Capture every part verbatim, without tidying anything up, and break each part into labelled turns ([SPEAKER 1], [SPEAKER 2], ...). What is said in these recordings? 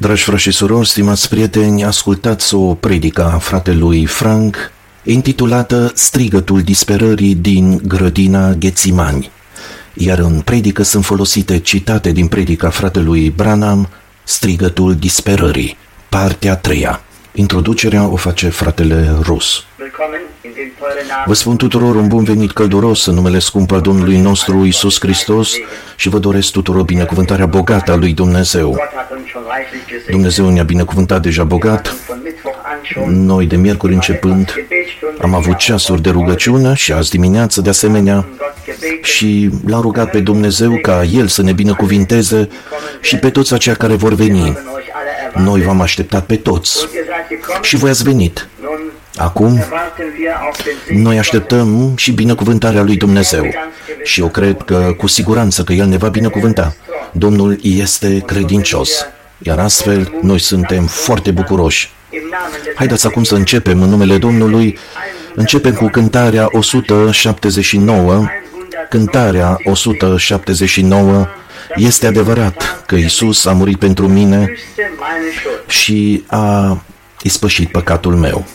[SPEAKER 1] Dragi frați și surori, stimați prieteni, ascultați o predică a fratelui Frank, intitulată Strigătul disperării din grădina Ghețimani. Iar în predică sunt folosite citate din predica fratelui Branham, Strigătul disperării, partea a treia. Introducerea o face fratele Rus. Vă spun tuturor un bun venit călduros în numele scump al Domnului nostru Iisus Hristos și vă doresc tuturor binecuvântarea bogată a lui Dumnezeu. Dumnezeu ne-a binecuvântat deja bogat. Noi de miercuri începând am avut ceasuri de rugăciune și azi dimineață de asemenea și l-am rugat pe Dumnezeu ca El să ne binecuvinteze și pe toți aceia care vor veni. Noi v-am așteptat pe toți și voi ați venit. Acum, noi așteptăm și binecuvântarea lui Dumnezeu și eu cred că cu siguranță că El ne va binecuvânta. Domnul este credincios, iar astfel noi suntem foarte bucuroși. Haideți acum să începem în numele Domnului. Începem cu cântarea o sută șaptezeci și nouă. Cântarea o sută șaptezeci și nouă. Este adevărat că Iisus a murit pentru mine și a ispășit păcatul meu.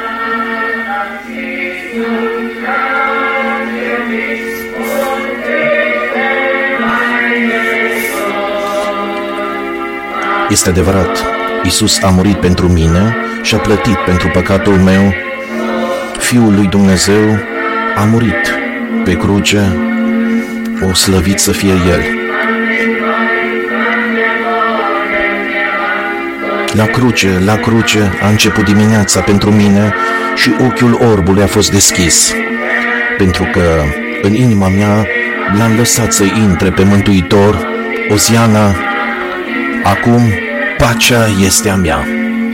[SPEAKER 1] Este adevărat, Iisus a murit pentru mine și a plătit pentru păcatul meu. Fiul lui Dumnezeu a murit pe cruce, o slăvit să fie El. La cruce, la cruce a început dimineața pentru mine și ochiul orbului a fost deschis, pentru că în inima mea l-am lăsat să intre pe Mântuitor. Oziana, acum pacea este a mea.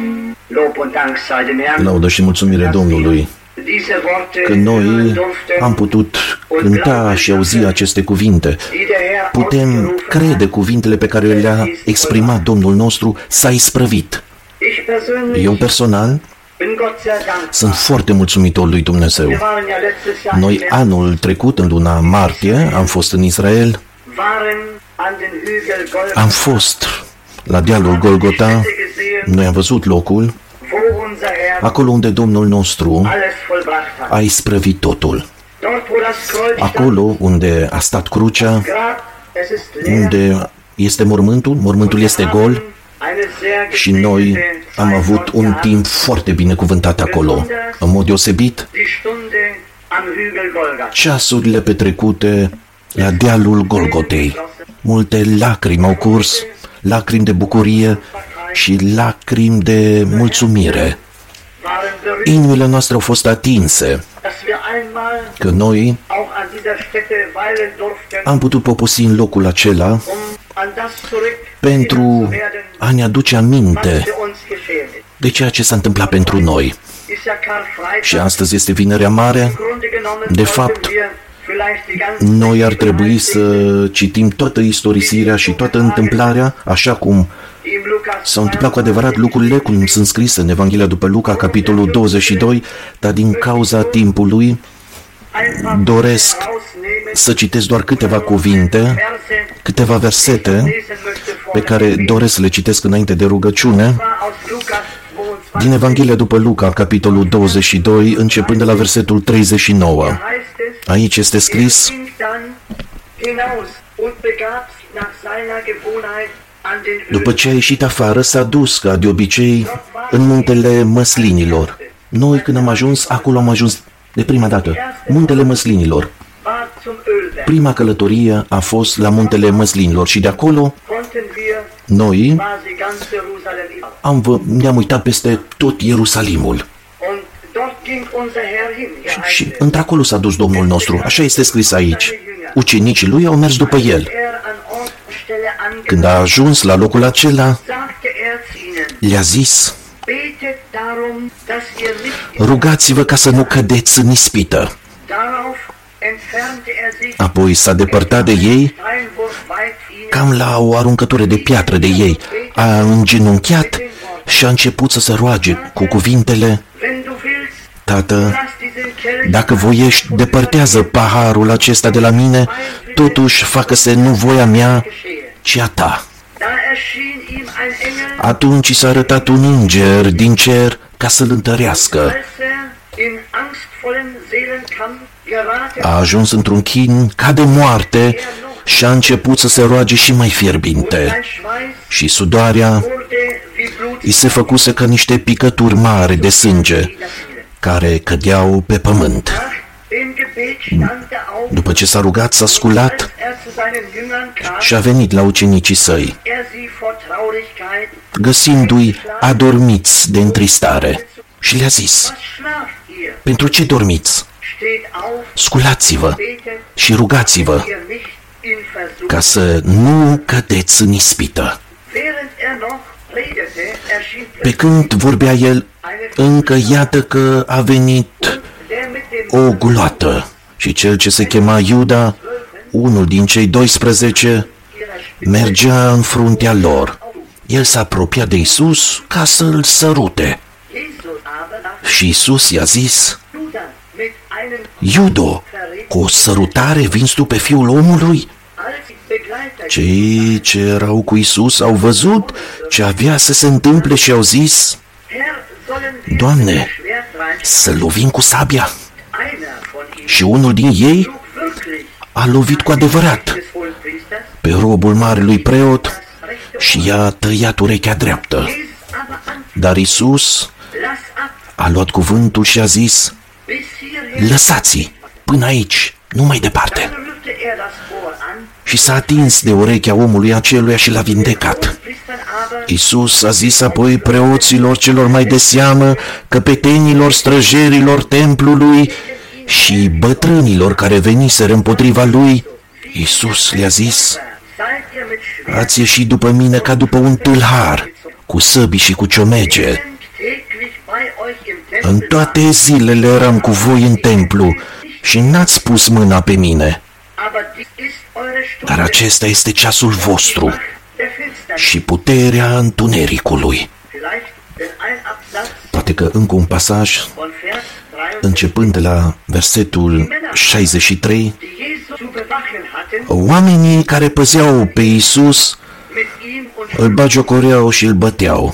[SPEAKER 1] Laudă și mulțumire Domnului că noi am putut cânta și auzi aceste cuvinte. Putem crede cuvintele pe care le-a exprimat Domnul nostru, s-a isprăvit. Eu personal sunt foarte mulțumitor lui Dumnezeu. Noi anul trecut, în luna martie, am fost în Israel, am fost la dealul Golgota, noi am văzut locul, acolo unde Domnul nostru a isprăvit totul. Acolo unde a stat crucea, unde este mormântul, mormântul este gol și noi am avut un timp foarte binecuvântat acolo. În mod deosebit, ceasurile petrecute la dealul Golgotei. Multe lacrimi au curs, lacrimi de bucurie și lacrimi de mulțumire. Inimile noastre au fost atinse că noi am putut poposi în locul acela pentru a ne aduce aminte de ceea ce s-a întâmplat pentru noi. Și astăzi este Vinerea Mare. De fapt, noi ar trebui să citim toată istorisirea și toată întâmplarea așa cum s-au întâmplat cu adevărat lucrurile, cum sunt scrise în Evanghelia după Luca, capitolul douăzeci și doi, dar din cauza timpului doresc să citesc doar câteva cuvinte, câteva versete pe care doresc să le citesc înainte de rugăciune, din Evanghelia după Luca, capitolul douăzeci și doi, începând de la versetul treizeci și nouă. Aici este scris: după ce a ieșit afară, s-a dus, ca de obicei, în muntele Măslinilor. Noi, când am ajuns, acolo am ajuns de prima dată, muntele Măslinilor. Prima călătorie a fost la muntele Măslinilor și de acolo noi am vă, ne-am uitat peste tot Ierusalimul. Și, și într-acolo s-a dus Domnul nostru, așa este scris aici. Ucenicii lui au mers după El. Când a ajuns la locul acela, le-a zis: rugați-vă ca să nu cădeți în ispită. Apoi s-a depărtat de ei cam la o aruncătură de piatră de ei. A îngenunchiat și a început să se roage cu cuvintele: Tată, dacă voiești, depărtează paharul acesta de la mine, totuși facă-se nu voia mea, ci a ta. Atunci i s-a arătat un înger din cer ca să-l întărească. A ajuns într-un chin ca de moarte și a început să se roage și mai fierbinte. Și sudoarea i se făcuse ca niște picături mari de sânge care cădeau pe pământ. După ce s-a rugat, s-a sculat și a venit la ucenicii săi, găsindu-i adormiți de întristare, și le-a zis: pentru ce dormiți? Sculați-vă și rugați-vă ca să nu cădeți în ispită. Pe când vorbea el, încă iată că a venit o guloată și cel ce se chema Iuda, unul din cei doisprezece, mergea în fruntea lor. El s-a apropiat de Iisus ca să-l sărute. Și Iisus i-a zis: Iudo, cu o sărutare vinzi tu pe Fiul omului? Cei ce erau cu Iisus au văzut ce avea să se întâmple și au zis: Doamne, să lovim cu sabia. Și unul din ei a lovit cu adevărat pe robul marelui preot și i-a tăiat urechea dreaptă. Dar Iisus a luat cuvântul și a zis: lăsați-i până aici, nu mai departe. Și s-a atins de urechea omului aceluia și l-a vindecat. Iisus a zis apoi preoților celor mai de seamă, căpetenilor, străjerilor templului și bătrânilor care veniseră împotriva lui, Iisus le-a zis: ați ieșit după mine ca după un tâlhar, cu săbii și cu ciomege. În toate zilele eram cu voi în templu și n-ați pus mâna pe mine. Dar acesta este ceasul vostru și puterea întunericului. Poate că încă un pasaj, începând de la versetul șaizeci și trei, oamenii care păzeau pe Iisus îl bagiocoreau și îl băteau.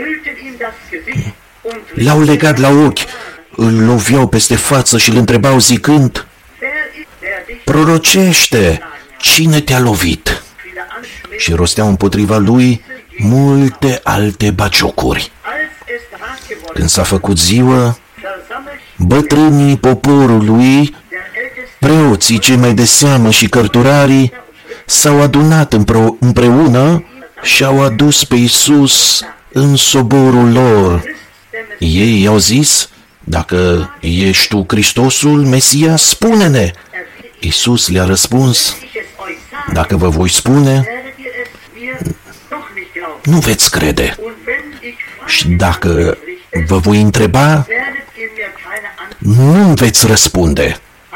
[SPEAKER 1] L-au legat la ochi, îl loveau peste față și îl întrebau zicând: prorocește, cine te-a lovit? Și rosteau împotriva lui multe alte bagiocuri. Când s-a făcut ziua, bătrânii poporului, preoții cei mai de seamă și cărturarii s-au adunat împreună și au adus pe Iisus în soborul lor. Ei i-au zis: dacă ești tu Hristosul, Mesia, spune-ne. Iisus le-a răspuns: dacă vă voi spune, nu veți crede. Și dacă vă voi întreba, nu veți răspunde.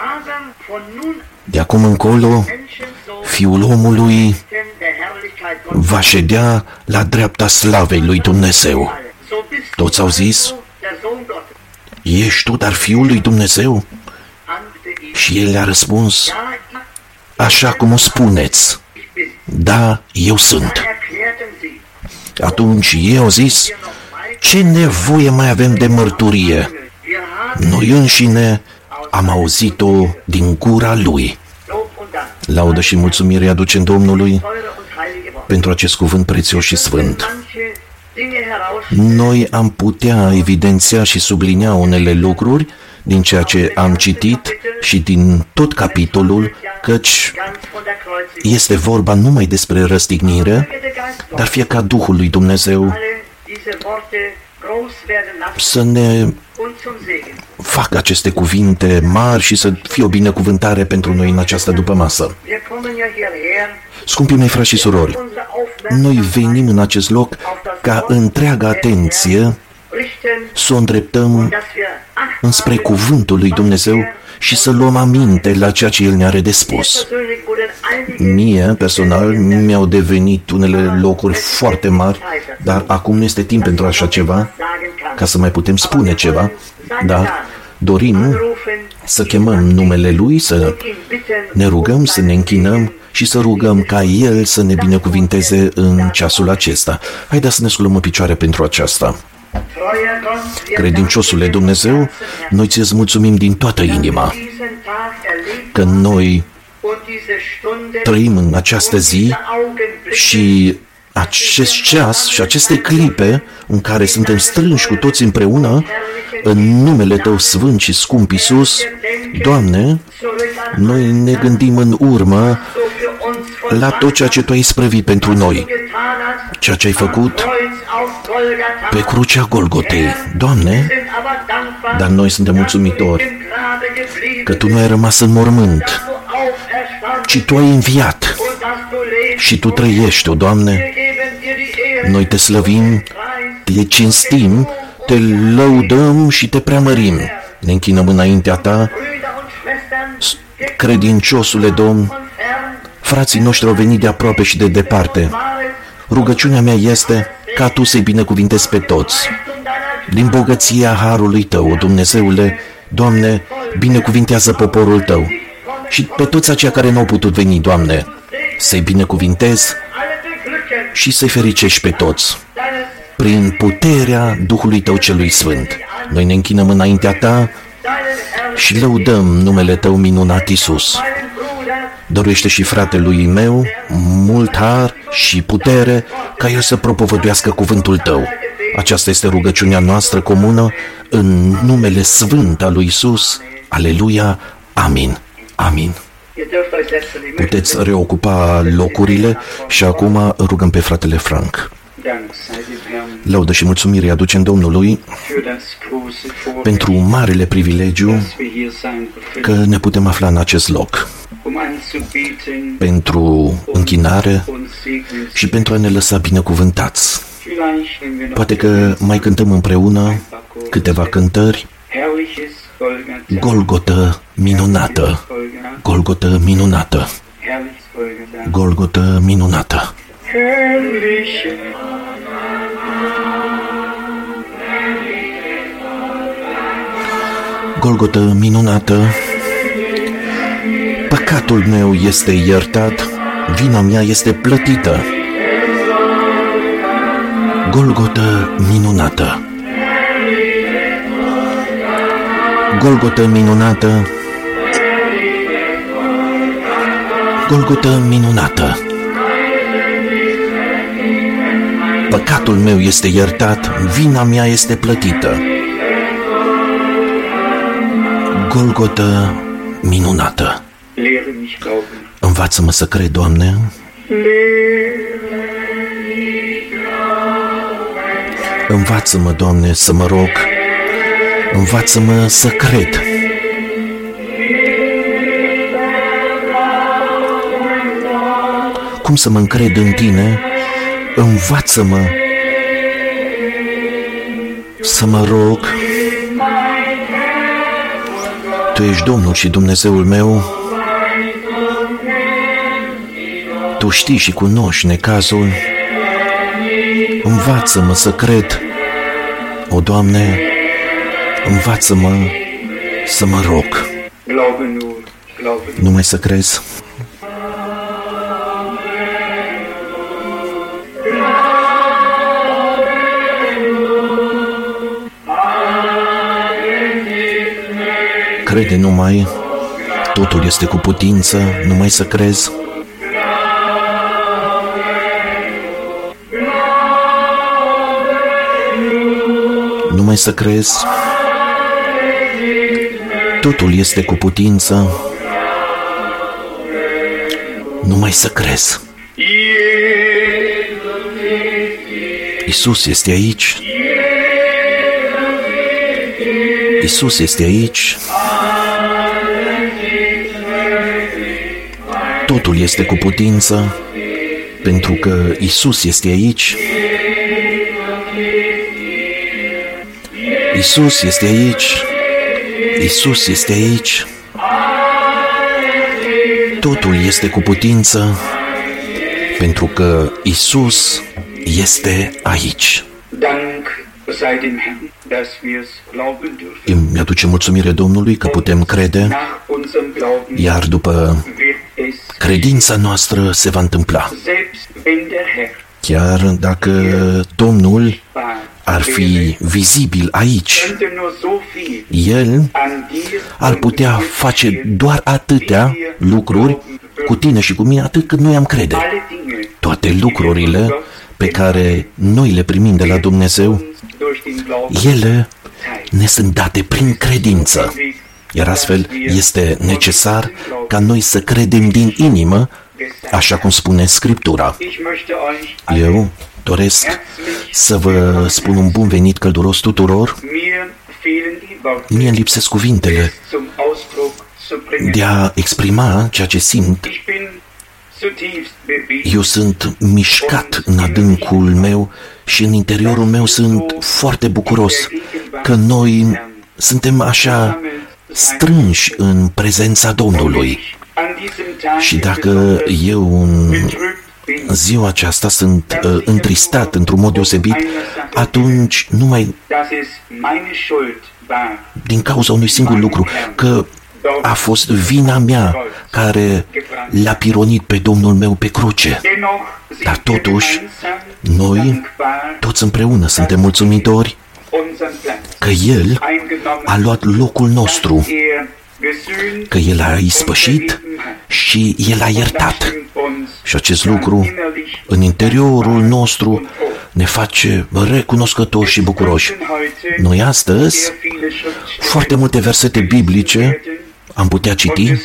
[SPEAKER 1] De acum încolo, Fiul omului va ședea la dreapta slavei lui Dumnezeu. Toți au zis: ești tu dar Fiul lui Dumnezeu? Și el le-a răspuns: așa cum o spuneți, da, eu sunt. Atunci ei au zis: ce nevoie mai avem de mărturie? Noi înșine am auzit-o din gura lui. Laudă și mulțumire aducem Domnului pentru acest cuvânt prețios și sfânt. Noi am putea evidenția și sublinia unele lucruri din ceea ce am citit și din tot capitolul, căci este vorba numai despre răstignire, dar fie ca Duhul lui Dumnezeu să ne facă aceste cuvinte mari și să fie o binecuvântare pentru noi în această dupămasă. Scumpii mei frați și surori, noi venim în acest loc ca întreaga atenție să o îndreptăm înspre cuvântul lui Dumnezeu și să luăm aminte la ceea ce El ne are de spus. Mie, personal, mi-au devenit unele locuri foarte mari, dar acum nu este timp pentru așa ceva, ca să mai putem spune ceva, dar dorim să chemăm numele Lui, să ne rugăm, să ne închinăm și să rugăm ca El să ne binecuvinteze în ceasul acesta. Haideți să ne sculăm în picioare pentru aceasta. Credinciosule Dumnezeu, noi ți-ți mulțumim din toată inima că noi trăim în această zi și acest ceas și aceste clipe în care suntem strânși cu toți împreună în numele Tău sfânt și scump Iisus. Doamne, noi ne gândim în urmă la tot ceea ce Tu ai isprăvit pentru noi, ceea ce ai făcut pe crucea Golgotei. Doamne, dar noi suntem mulțumitori că Tu nu ai rămas în mormânt, ci Tu ai înviat și Tu trăiești, o Doamne. Noi Te slăvim, Te cinstim, Te lăudăm și Te preamărim. Ne închinăm înaintea Ta, credinciosule Domn. Frații noștri au venit de aproape și de departe. Rugăciunea mea este ca Tu să-i binecuvintezi pe toți. Din bogăția harului Tău, o Dumnezeule, Doamne, binecuvintează poporul Tău. Și pe toți aceia care nu au putut veni, Doamne, să-i binecuvintezi și să-i fericești pe toți. Prin puterea Duhului Tău celui Sfânt, noi ne închinăm înaintea Ta și lăudăm numele Tău minunat, Iisus. Dăruiește și fratelui meu mult har și putere ca el să propovăduiască cuvântul Tău. Aceasta este rugăciunea noastră comună în numele sfânt al lui Iisus. Aleluia. Amin. Amin. Puteți reocupa locurile și acum rugăm pe fratele Frank. Laudă și mulțumire aducem Domnului pentru marele privilegiu că ne putem afla în acest loc, pentru închinare și pentru a ne lăsa binecuvântați. Poate că mai cântăm împreună câteva cântări. Golgotă minunată, Golgotă minunată, Golgotă minunată. Golgotă minunată, păcatul meu este iertat, vina mea este plătită. Golgotă minunată, Golgotă minunată, Golgotă minunată. Păcatul meu este iertat, vina mea este plătită. Golgotă minunată. Învață-mă să cred, Doamne. Învață-mă, Doamne, să mă rog. Învață-mă să cred. Cum să mă încred în Tine? Învață-mă să mă rog. Tu ești Domnul și Dumnezeul meu. Tu știi și cunoști necazul. Învață-mă să cred. O, Doamne, învață-mă să mă rog. Numai să crezi. Crede numai, totul este cu putință, numai să crezi. Numai să crezi. Totul este cu putință, numai să crezi. Iisus este aici. Iisus este aici. Totul este cu putință, pentru că Iisus este aici. Iisus este aici. Iisus este aici. Totul este cu putință, pentru că Iisus este aici. Îmi aduce mulțumire Domnului că putem crede, iar după credința noastră se va întâmpla. Chiar dacă Domnul ar fi vizibil aici, El ar putea face doar atâtea lucruri cu tine și cu mine, atât cât noi am crede. Toate lucrurile pe care noi le primim de la Dumnezeu, ele ne sunt date prin credință. Iar astfel este necesar ca noi să credem din inimă, așa cum spune Scriptura. Eu doresc să vă spun un bun venit călduros tuturor. Mie îmi lipsesc cuvintele de a exprima ceea ce simt. Eu sunt mișcat în adâncul meu și în interiorul meu sunt foarte bucuros că noi suntem așa strânși în prezența Domnului. Și dacă eu în ziua aceasta sunt uh, întristat într-un mod deosebit, atunci numai din cauza unui singur lucru, că a fost vina mea care l-a pironit pe Domnul meu pe cruce. Dar totuși, noi, toți împreună, suntem mulțumitori că El a luat locul nostru, că El a ispășit și El a iertat. Și acest lucru, în interiorul nostru, ne face recunoscători și bucuroși. Noi astăzi, foarte multe versete biblice am putea citi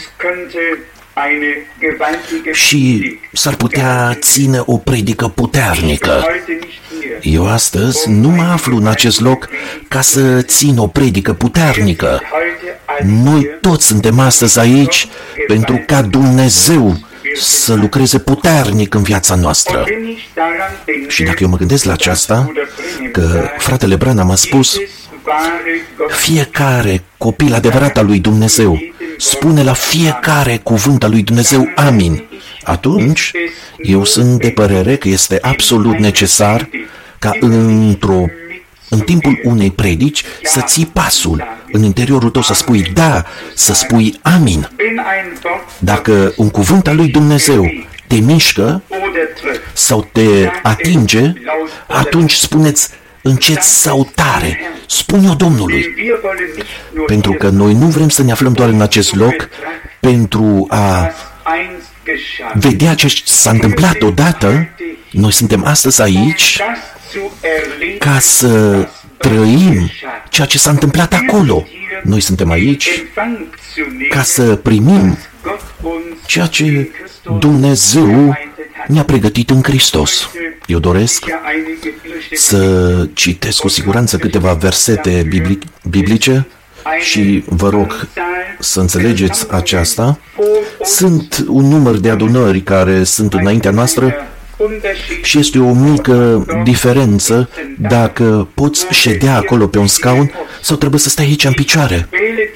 [SPEAKER 1] și s-ar putea ține o predică puternică. Eu astăzi nu mă aflu în acest loc ca să țin o predică puternică. Noi toți suntem astăzi aici pentru ca Dumnezeu să lucreze puternic în viața noastră. Și dacă eu mă gândesc la aceasta, că fratele Branham a spus, fiecare copil adevărat al lui Dumnezeu spune la fiecare cuvânt al lui Dumnezeu amin, atunci eu sunt de părere că este absolut necesar ca într-o, în timpul unei predici să ții pasul în interiorul tău, să spui da, să spui amin. Dacă un cuvânt al lui Dumnezeu te mișcă sau te atinge, atunci spuneți încet sau tare, spune-o Domnului. Pentru că noi nu vrem să ne aflăm doar în acest loc pentru a vedea ce s-a întâmplat odată. Noi suntem astăzi aici ca să trăim ceea ce s-a întâmplat acolo. Noi suntem aici ca să primim ceea ce Dumnezeu ne-a pregătit în Hristos. Eu doresc să citesc cu siguranță câteva versete biblice și vă rog să înțelegeți aceasta. Sunt un număr de adunări care sunt înaintea noastră și este o mică diferență dacă poți ședea acolo pe un scaun sau trebuie să stai aici în picioare.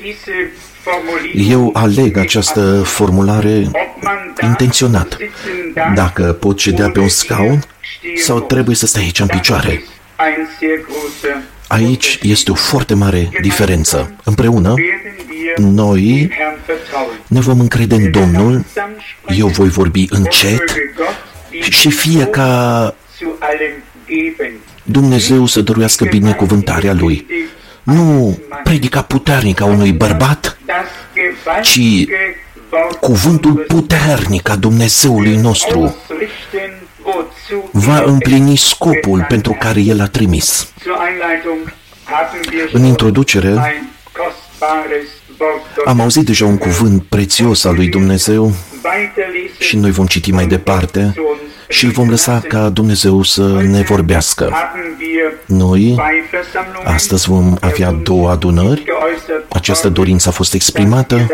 [SPEAKER 1] Eu aleg această formulare intenționat. Dacă poți ședea pe un scaun sau trebuie să stai aici în picioare. Aici este o foarte mare diferență. Împreună, noi ne vom încrede în Domnul, eu voi vorbi încet și fie ca Dumnezeu să dăruiască binecuvântarea Lui. Nu predica puternică a unui bărbat, ci cuvântul puternic a Dumnezeului nostru va împlini scopul pentru care El a trimis. În introducere am auzit deja un cuvânt prețios al lui Dumnezeu și noi vom citi mai departe și îl vom lăsa ca Dumnezeu să ne vorbească. Noi astăzi vom avea două adunări. Această dorință a fost exprimată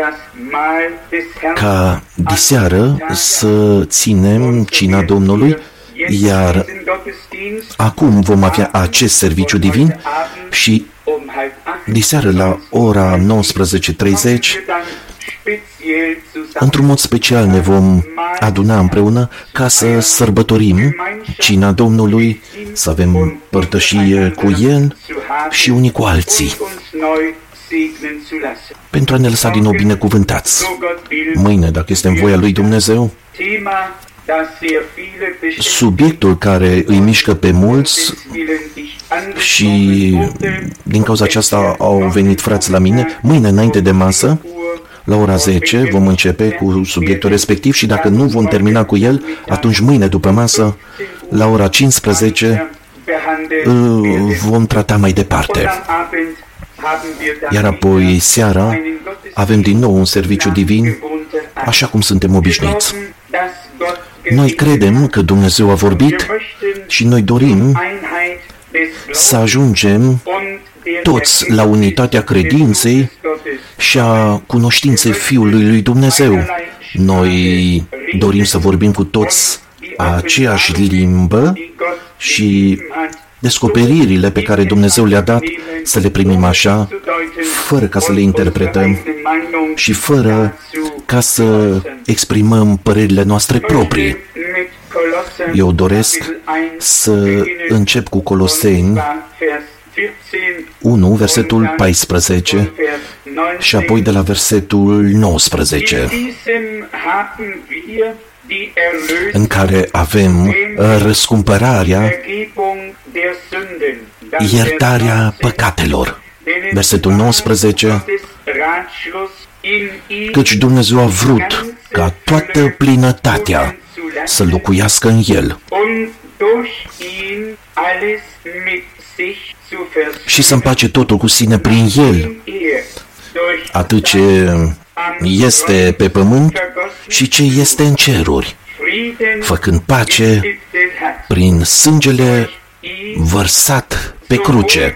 [SPEAKER 1] ca diseară să ținem cina Domnului, iar acum vom avea acest serviciu divin și diseară la ora nouăsprezece treizeci într-un mod special ne vom aduna împreună ca să sărbătorim cina Domnului, să avem părtășie cu El și unii cu alții. pentru a ne lăsa din nou binecuvântați. Mâine, dacă este în voia lui Dumnezeu, subiectul care îi mișcă pe mulți și din cauza aceasta au venit frați la mine, mâine înainte de masă, la ora zece, vom începe cu subiectul respectiv și dacă nu vom termina cu el, atunci mâine după masă, la ora cincisprezece, îl vom trata mai departe. Iar apoi, seara, avem din nou un serviciu divin, așa cum suntem obișnuiți. Noi credem că Dumnezeu a vorbit și noi dorim să ajungem toți la unitatea credinței și a cunoștinței Fiului lui Dumnezeu. Noi dorim să vorbim cu toți aceeași limbă și descoperirile pe care Dumnezeu le-a dat să le primim așa, fără ca să le interpretăm și fără ca să exprimăm părerile noastre proprii. Eu doresc să încep cu Coloseni unu, versetul paisprezece și apoi de la versetul nouăsprezece, în care avem răscumpărarea, iertarea păcatelor. Versetul nouăsprezece, căci Dumnezeu a vrut ca toată plinătatea să locuiască în El și să împace totul cu sine prin El, atât ce este pe pământ și ce este în ceruri, făcând pace prin sângele vărsat pe cruce.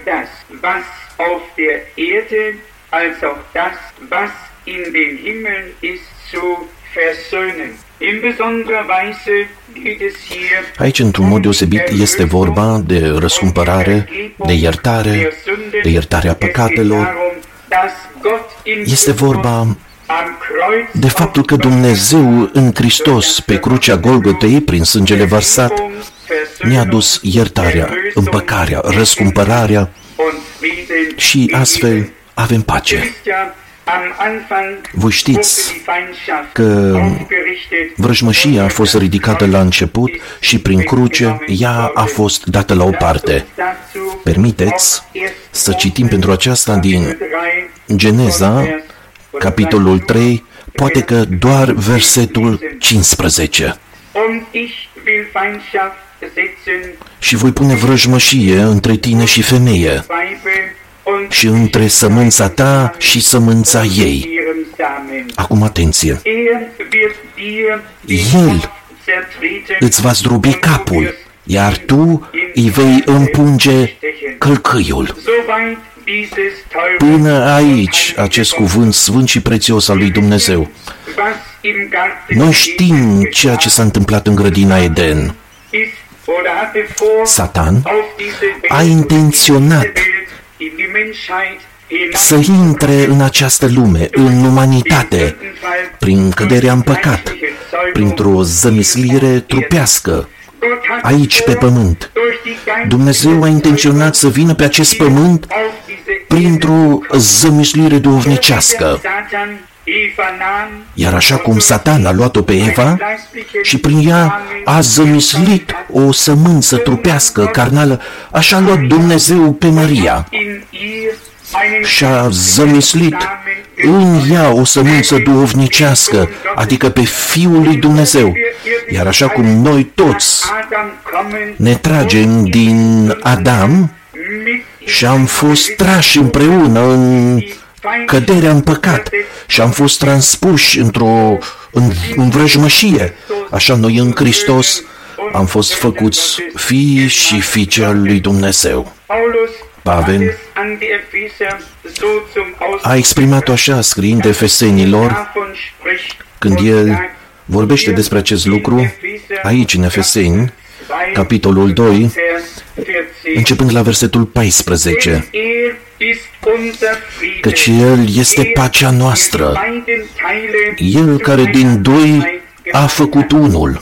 [SPEAKER 1] Aici, într-un mod deosebit, este vorba de răscumpărare, de iertare, de iertarea păcatelor. Este vorba de faptul că Dumnezeu în Hristos, pe crucea Golgotei, prin sângele vărsat, ne-a adus iertarea, împăcarea, răscumpărarea și astfel avem pace. Voi știți că vrăjmășia a fost ridicată la început și prin cruce ea a fost dată la o parte. Permiteți să citim pentru aceasta din Geneza, capitolul trei, poate că doar versetul cincisprezece. Și voi pune vrăjmășie între tine și femeie și între sămânța ta și sămânța ei. Acum atenție. El îți va zdrobi capul, iar tu îi vei împunge călcâiul. Până aici, acest cuvânt sfânt și prețios al lui Dumnezeu. Noi știm ceea ce s-a întâmplat în grădina Eden. Satan a intenționat să intre în această lume, în umanitate, prin căderea în păcat, printr-o zămislire trupească, aici pe pământ. Dumnezeu a intenționat să vină pe acest pământ printr-o zămislire duhovnicească. Iar așa cum Satan a luat-o pe Eva și prin ea a zămislit o sămânță trupească, carnală, așa a luat Dumnezeu pe Maria și a zămislit în ea o sămânță duhovnicească, adică pe Fiul lui Dumnezeu. Iar așa cum noi toți ne tragem din Adam și am fost trași împreună în căderea în păcat și am fost transpuși într-o în, în vrăjmășie, așa noi în Hristos am fost făcuți fii și fiice al lui Dumnezeu. Pavel a exprimat-o așa scriind Efesenilor, când el vorbește despre acest lucru, aici în Efeseni, capitolul doi, începând la versetul paisprezece, căci El este pacea noastră, El care din doi a făcut unul,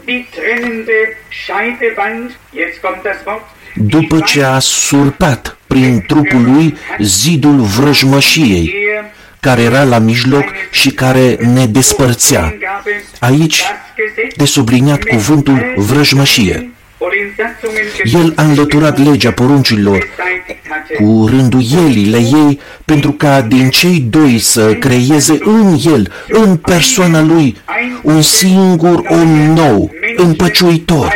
[SPEAKER 1] după ce a surpat prin trupul lui zidul vrăjmășiei, care era la mijloc și care ne despărțea. Aici, de subliniat cuvântul vrăjmășie. El a înlăturat legea poruncilor cu rânduielile ei pentru ca din cei doi să creeze în el, în persoana lui, un singur om nou, împăciuitor.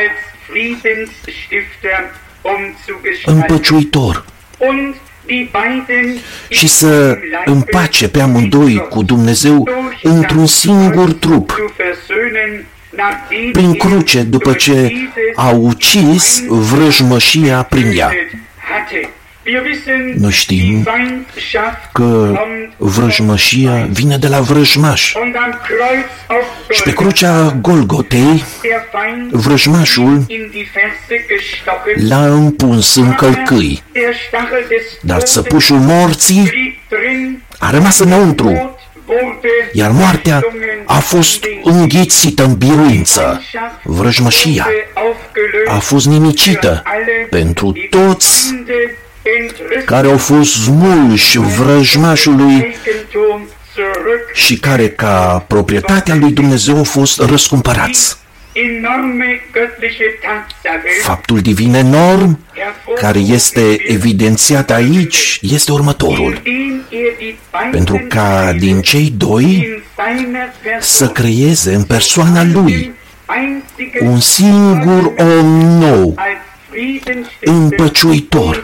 [SPEAKER 1] Împăciuitor. Și să împace pe amândoi cu Dumnezeu într-un singur trup, prin cruce, după ce a ucis vrăjmășia prin ea. Noi știm că vrăjmășia vine de la vrăjmaș. Și pe crucea Golgotei, vrăjmașul l-a împuns în călcâi. Dar țăpușul morții a rămas înăuntru, iar moartea a fost înghițită în biruință. Vrăjmășia a fost nimicită pentru toți care au fost smulși vrăjmașului și care, ca proprietatea lui Dumnezeu, au fost răscumpărați. Faptul divin enorm care este evidențiat aici este următorul. Pentru ca din cei doi să creeze în persoana lui un singur om nou, împăciuitor.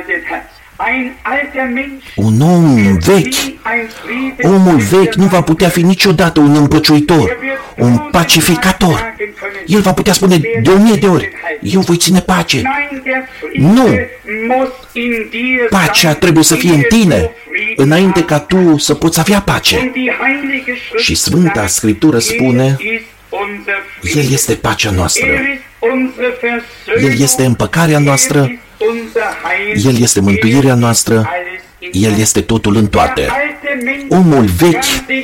[SPEAKER 1] Un om vechi, omul vechi nu va putea fi niciodată un împăciuitor, un pacificator. El va putea spune de o mie de ori, eu voi ține pace. Nu! Pacea trebuie să fie în tine, înainte ca tu să poți avea pace. Și Sfânta Scriptură spune, El este pacea noastră. El este împăcarea noastră. El este mântuirea noastră. El este totul în toate. Omul vechi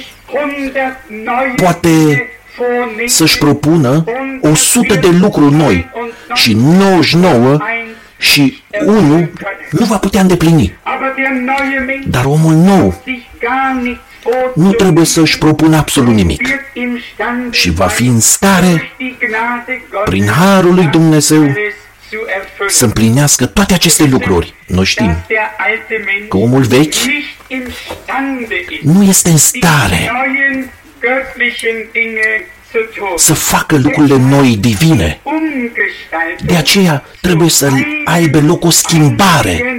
[SPEAKER 1] poate să-și propună o sută de lucruri noi și nouăzeci și nouă și unul nu va putea îndeplini. Dar omul nou nu trebuie să-și propună absolut nimic și va fi în stare, prin harul lui Dumnezeu, să împlinească toate aceste lucruri. Noi știm că omul vechi nu este în stare să facă lucrurile noi divine. De aceea trebuie să aibă loc o schimbare,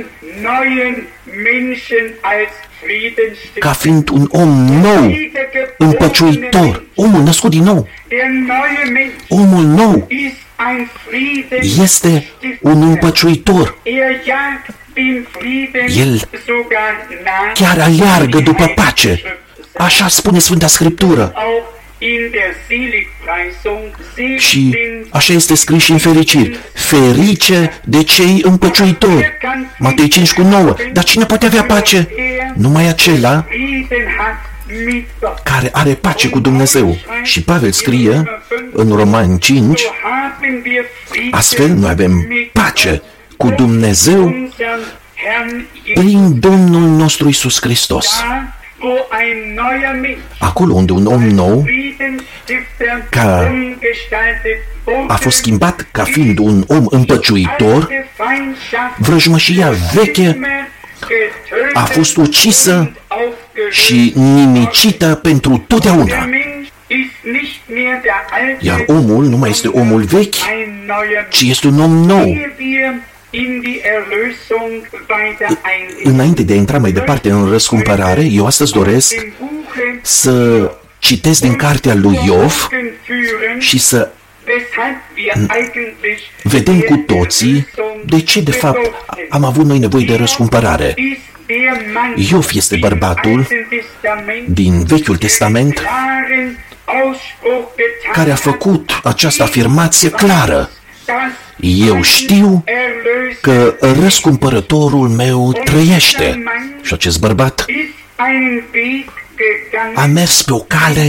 [SPEAKER 1] ca fiind un om nou, împăciuitor, omul născut din nou. Omul nou este un împăciuitor. El chiar aleargă după pace. Așa spune Sfânta Scriptură. Și așa este scris și în fericiri. Ferice de cei împăciuitori. Matei cinci cu nouă. Dar cine poate avea pace? Numai acela care are pace cu Dumnezeu. Și Pavel scrie în Romani cinci, astfel noi avem pace cu Dumnezeu prin Domnul nostru Iisus Hristos. Acolo unde un om nou ca a fost schimbat ca fiind un om împăciuitor, vrăjmășia veche a fost ucisă și nimicită pentru totdeauna. Iar omul nu mai este omul vechi, ci este un om nou. Înainte de a intra mai departe în răscumpărare, eu astăzi doresc să citesc din cartea lui Iov și să vedem cu toții de ce de fapt am avut noi nevoie de răscumpărare. Iov este bărbatul din Vechiul Testament care a făcut această afirmație clară. Eu știu că răscumpărătorul meu trăiește. Și acest bărbat a mers pe o cale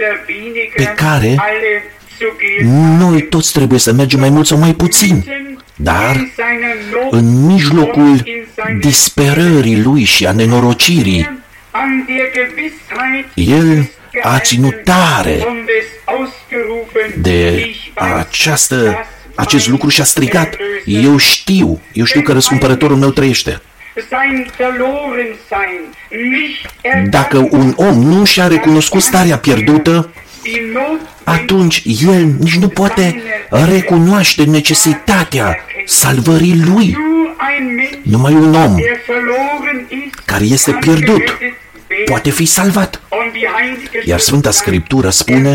[SPEAKER 1] pe care noi toți trebuie să mergem mai mult sau mai puțin. Dar în mijlocul disperării lui și a nenorocirii, el a ținut tare de această, acest lucru și a strigat: eu știu, eu știu că răscumpărătorul meu trăiește. Dacă un om nu și-a recunoscut starea pierdută, atunci el nici nu poate recunoaște necesitatea salvării lui. Numai un om care este pierdut poate fi salvat. Iar Sfânta Scriptură spune: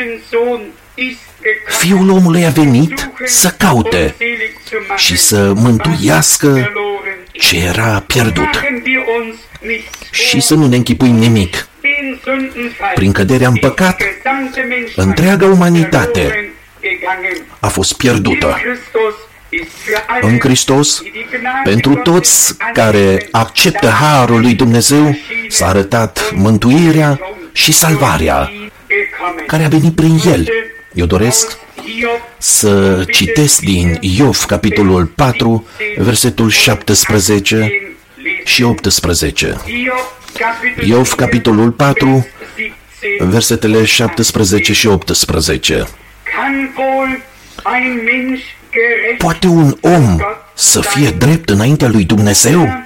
[SPEAKER 1] Fiul omului a venit să caute și să mântuiască ce era pierdut. Și să nu ne închipuim nimic. Prin căderea în păcat, întreaga umanitate a fost pierdută. În Hristos, pentru toți care acceptă harul lui Dumnezeu, s-a arătat mântuirea și salvarea care a venit prin El. Eu doresc să citesc din Iov, capitolul patru, versetul șaptesprezece și optsprezece. Iov, capitolul patru, versetele șaptesprezece și optsprezece. Poate un om să fie drept înaintea lui Dumnezeu?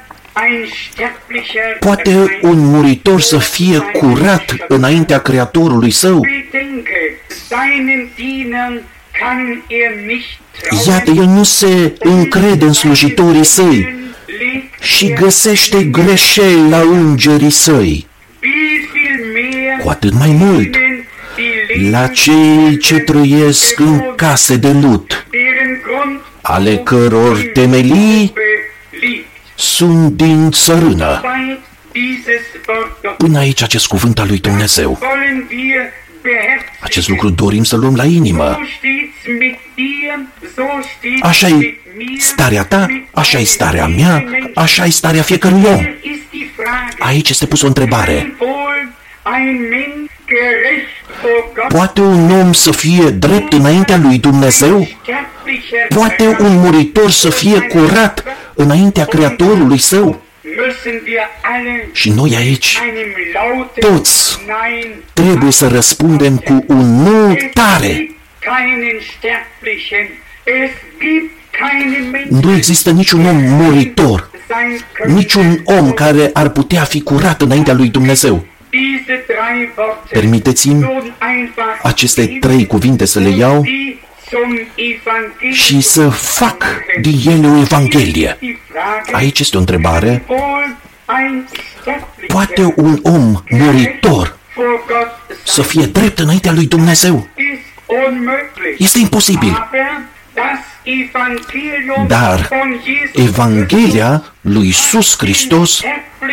[SPEAKER 1] Poate un muritor să fie curat înaintea Creatorului său? Iată, el nu se încrede în slujitorii săi și găsește greșeli la îngerii săi. Cu atât mai mult la cei ce trăiesc în case de lut, ale căror temelii sunt din țărână. Până aici acest cuvânt al lui Dumnezeu. Acest lucru dorim să luăm la inimă. Așa-i starea ta, așa-i starea mea, așa-i starea fiecărui om. Aici este pus o întrebare. Poate un om să fie drept înaintea lui Dumnezeu? Poate un muritor să fie curat înaintea Creatorului său? Și noi aici, toți, trebuie să răspundem cu un nu tare. Nu există niciun om muritor, niciun om care ar putea fi curat înaintea lui Dumnezeu. Permiteți-mi aceste trei cuvinte să le iau și să fac din ele o evanghelie. Aici este o întrebare. Poate un om muritor să fie drept înaintea lui Dumnezeu? Este imposibil. Dar Evanghelia lui Iisus Hristos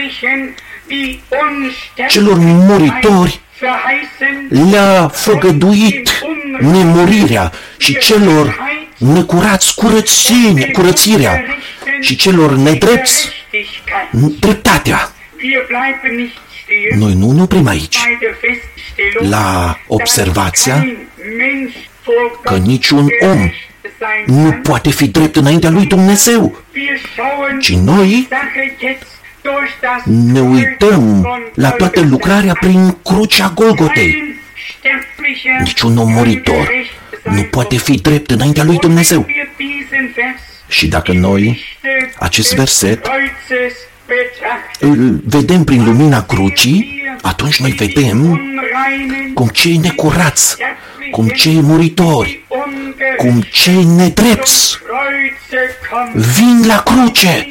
[SPEAKER 1] celor muritori le-a făgăduit nemurirea și celor necurați curățenia, curățirea și celor nedrepți dreptatea. Noi nu ne oprim aici la observația că niciun om nu poate fi drept înaintea lui Dumnezeu, ci noi ne uităm la toată lucrarea prin crucea Golgotei. Niciun om muritor nu poate fi drept înaintea lui Dumnezeu. Și dacă noi acest verset îl vedem prin lumina crucii, atunci noi vedem cum cei necurați, cum cei muritori, cum cei nedrepți vin la cruce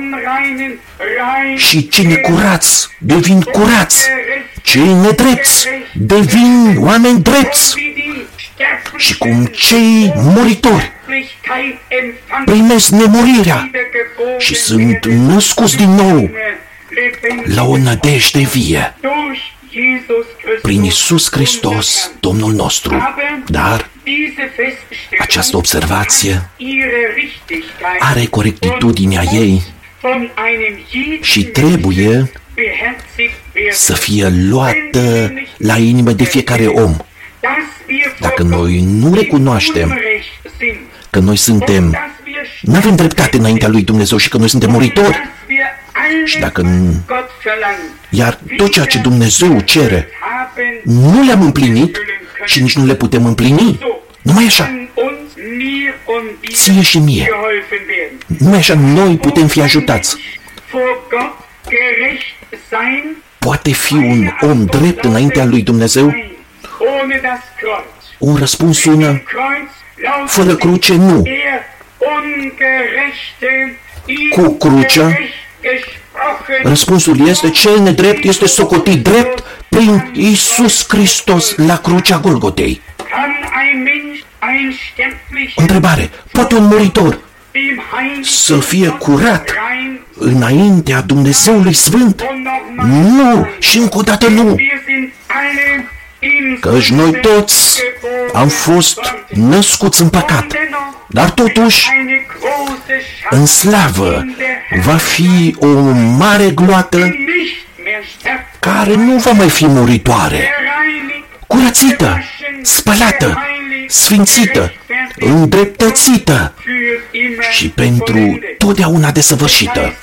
[SPEAKER 1] și cei necurați devin curați, cei nedrepți devin oameni drepți și cum cei muritori primesc nemurirea și sunt născuți din nou la o nădejde vie prin Iisus Hristos, Domnul nostru. Dar această observație are corectitudinea ei și trebuie să fie luată la inimă de fiecare om. Dacă noi nu recunoaștem că noi suntem nu avem dreptate înaintea lui Dumnezeu și că noi suntem muritori. Și dacă iar tot ceea ce Dumnezeu cere nu le-am împlinit și nici nu le putem împlini, numai așa, ție și mie, numai așa noi putem fi ajutați. Poate fi un om drept înaintea lui Dumnezeu? Un răspuns sună, fără cruce nu. Cu crucea, răspunsul este, cel nedrept este socotit drept prin Iisus Hristos la crucea Golgotei. Întrebare, poate un muritor să fie curat înaintea Dumnezeului Sfânt? Nu, și încă o dată nu. Căci noi toți am fost născuți în păcat, dar totuși în slavă va fi o mare gloată care nu va mai fi muritoare, curățită, spălată, sfințită, îndreptățită și pentru totdeauna desăvârșită.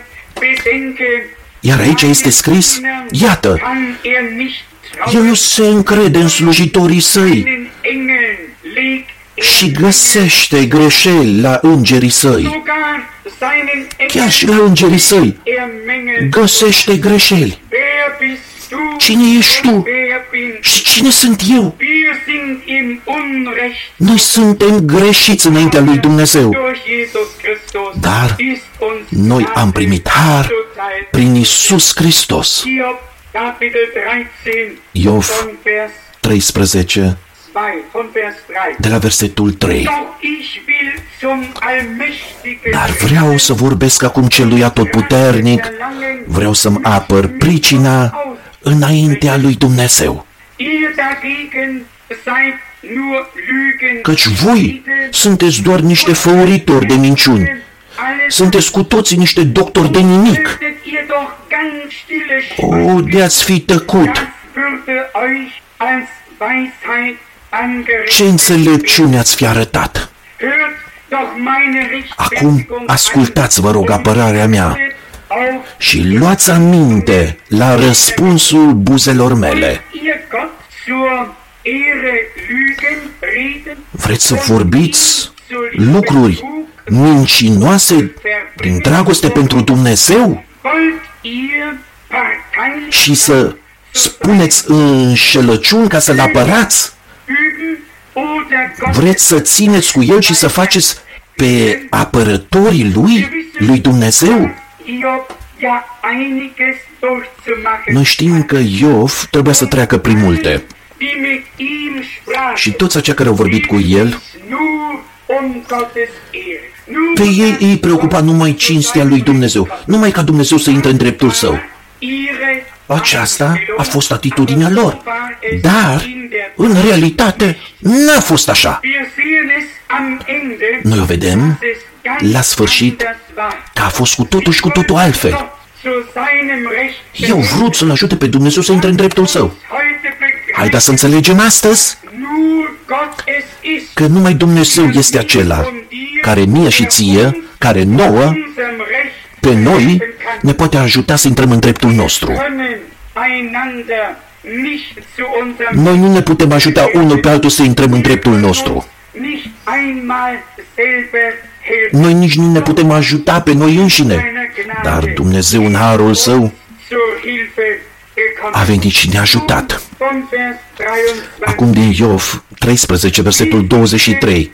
[SPEAKER 1] Iar aici este scris, iată, el nu se încrede în slujitorii săi și găsește greșeli la îngerii săi. Chiar și la îngerii săi găsește greșeli. Cine ești tu? Și cine sunt eu? Noi suntem greșiți înaintea lui Dumnezeu. Dar noi am primit har prin Iisus Hristos. Iov treisprezece, de la versetul trei. Dar vreau să vorbesc acum celui atotputernic, vreau să-mi apăr pricina înaintea lui Dumnezeu. Căci voi sunteți doar niște făuritori de minciuni. Sunteți cu toții niște doctori de nimic. O, de-ați fi tăcut! Ce înțelepciune ați fi arătat! Acum ascultați, vă rog, apărarea mea și luați aminte la răspunsul buzelor mele. Vreți să vorbiți lucruri mincinoase din dragoste pentru Dumnezeu și să spuneți înșelăciuni ca să-L apărați? Vreți să țineți cu El și să faceți pe apărătorii Lui, lui Dumnezeu? Noi știm că Iov trebuia să treacă prin multe. Și toți aceia care au vorbit cu el, pe ei îi preocupa numai cinstea lui Dumnezeu, numai ca Dumnezeu să intre în dreptul său. Aceasta a fost atitudinea lor, dar, în realitate, n-a fost așa. Noi o vedem, la sfârșit, că a fost cu totul și cu totul altfel. Eu vrut să-L ajute pe Dumnezeu să intre în dreptul său. Haideți să înțelegem astăzi că numai Dumnezeu este acela care mie și ție, care nouă, pe noi, ne poate ajuta să intrăm în dreptul nostru. Noi nu ne putem ajuta unul pe altul să intrăm în dreptul nostru. Noi nici nu ne putem ajuta pe noi înșine, dar Dumnezeu în harul Său a venit și ne-a ajutat. Acum din Iov treisprezece, versetul douăzeci și trei.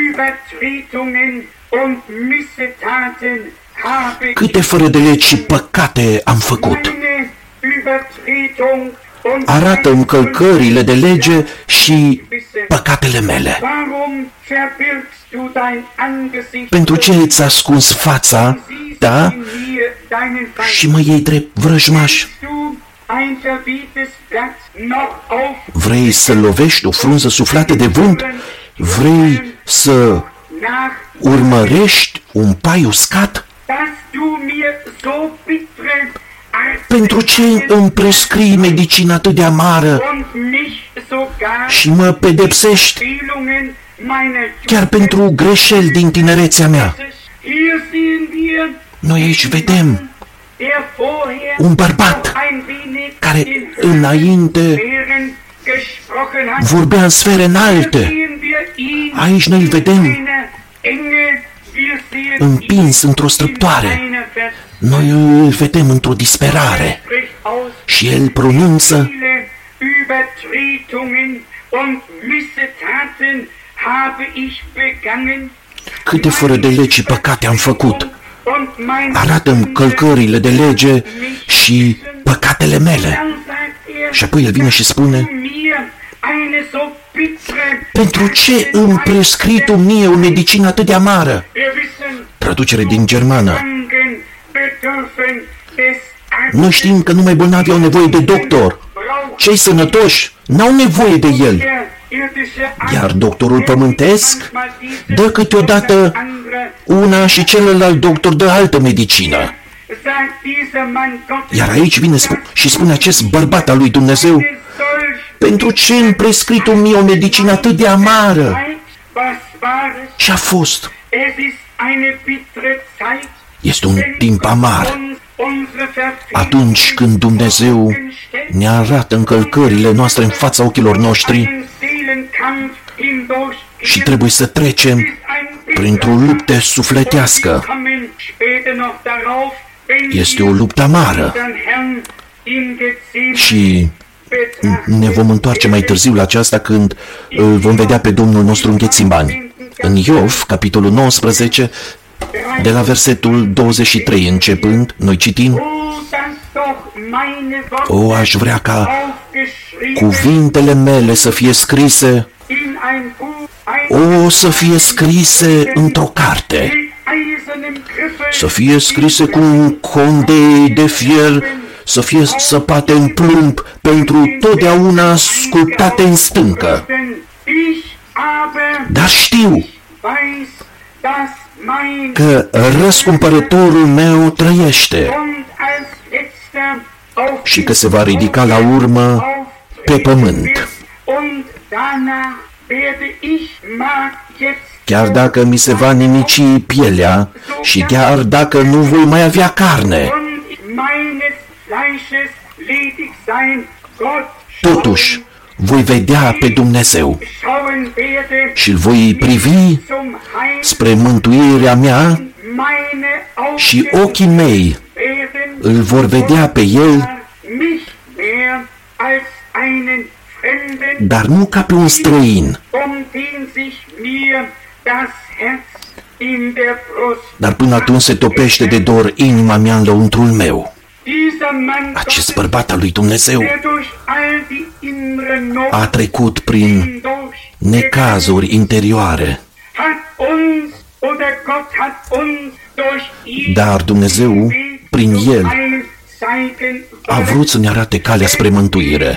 [SPEAKER 1] Câte fără de legi și păcate am făcut. Arată încălcările de lege și păcatele mele. Pentru ce îți ascunzi fața ta și mă iei drept vrăjmaș? Vrei să lovești o frunză suflată de vânt? Vrei să urmărești un pai uscat? Pentru ce îmi prescrii medicina atât de amară și mă pedepsești chiar pentru greșeli din tinerețea mea. Noi aici vedem un bărbat care înainte vorbea în sfere înalte. Aici noi îl vedem împins într-o strâmtoare. Noi îl vedem într-o disperare și el pronunță: câte fără de legi și păcate am făcut. Arată-mi călcările de lege și păcatele mele. Și apoi el vine și spune: pentru ce îmi prescrii tu mie o medicină atât de amară? Traducere din germană. Noi știm că numai bolnavii au nevoie de doctor. Cei sănătoși n-au nevoie de el. Iar doctorul pământesc dă câteodată una și celălalt doctor dă altă medicină. Iar aici vine și spune acest bărbat al lui Dumnezeu: pentru ce îmi prescrii tu mie o medicină atât de amară? Și a fost. Este un timp amar atunci când Dumnezeu ne arată încălcările noastre în fața ochilor noștri și trebuie să trecem printr-o luptă sufletească. Este o luptă amară și ne vom întoarce mai târziu la aceasta când îl vom vedea pe Domnul nostru în Ghețimani. În Iov, capitolul nouăsprezece, de la versetul douăzeci și trei începând, noi citim: o, aș vrea ca cuvintele mele să fie scrise, o, să fie scrise într-o carte, să fie scrise cu un condei de fier, să fie săpate în plumb, pentru totdeauna sculptate în stâncă. Dar știu că răscumpărătorul meu trăiește și că se va ridica la urmă pe pământ. Chiar dacă mi se va nimici pielea și chiar dacă nu voi mai avea carne, totuși voi vedea pe Dumnezeu și îl voi privi spre mântuirea mea și ochii mei îl vor vedea pe el, dar nu ca pe un străin, dar până atunci se topește de dor inima mea în lăuntrul meu. Acest bărbat al lui Dumnezeu a trecut prin necazuri interioare, dar Dumnezeu, prin el, a vrut să ne arate calea spre mântuire.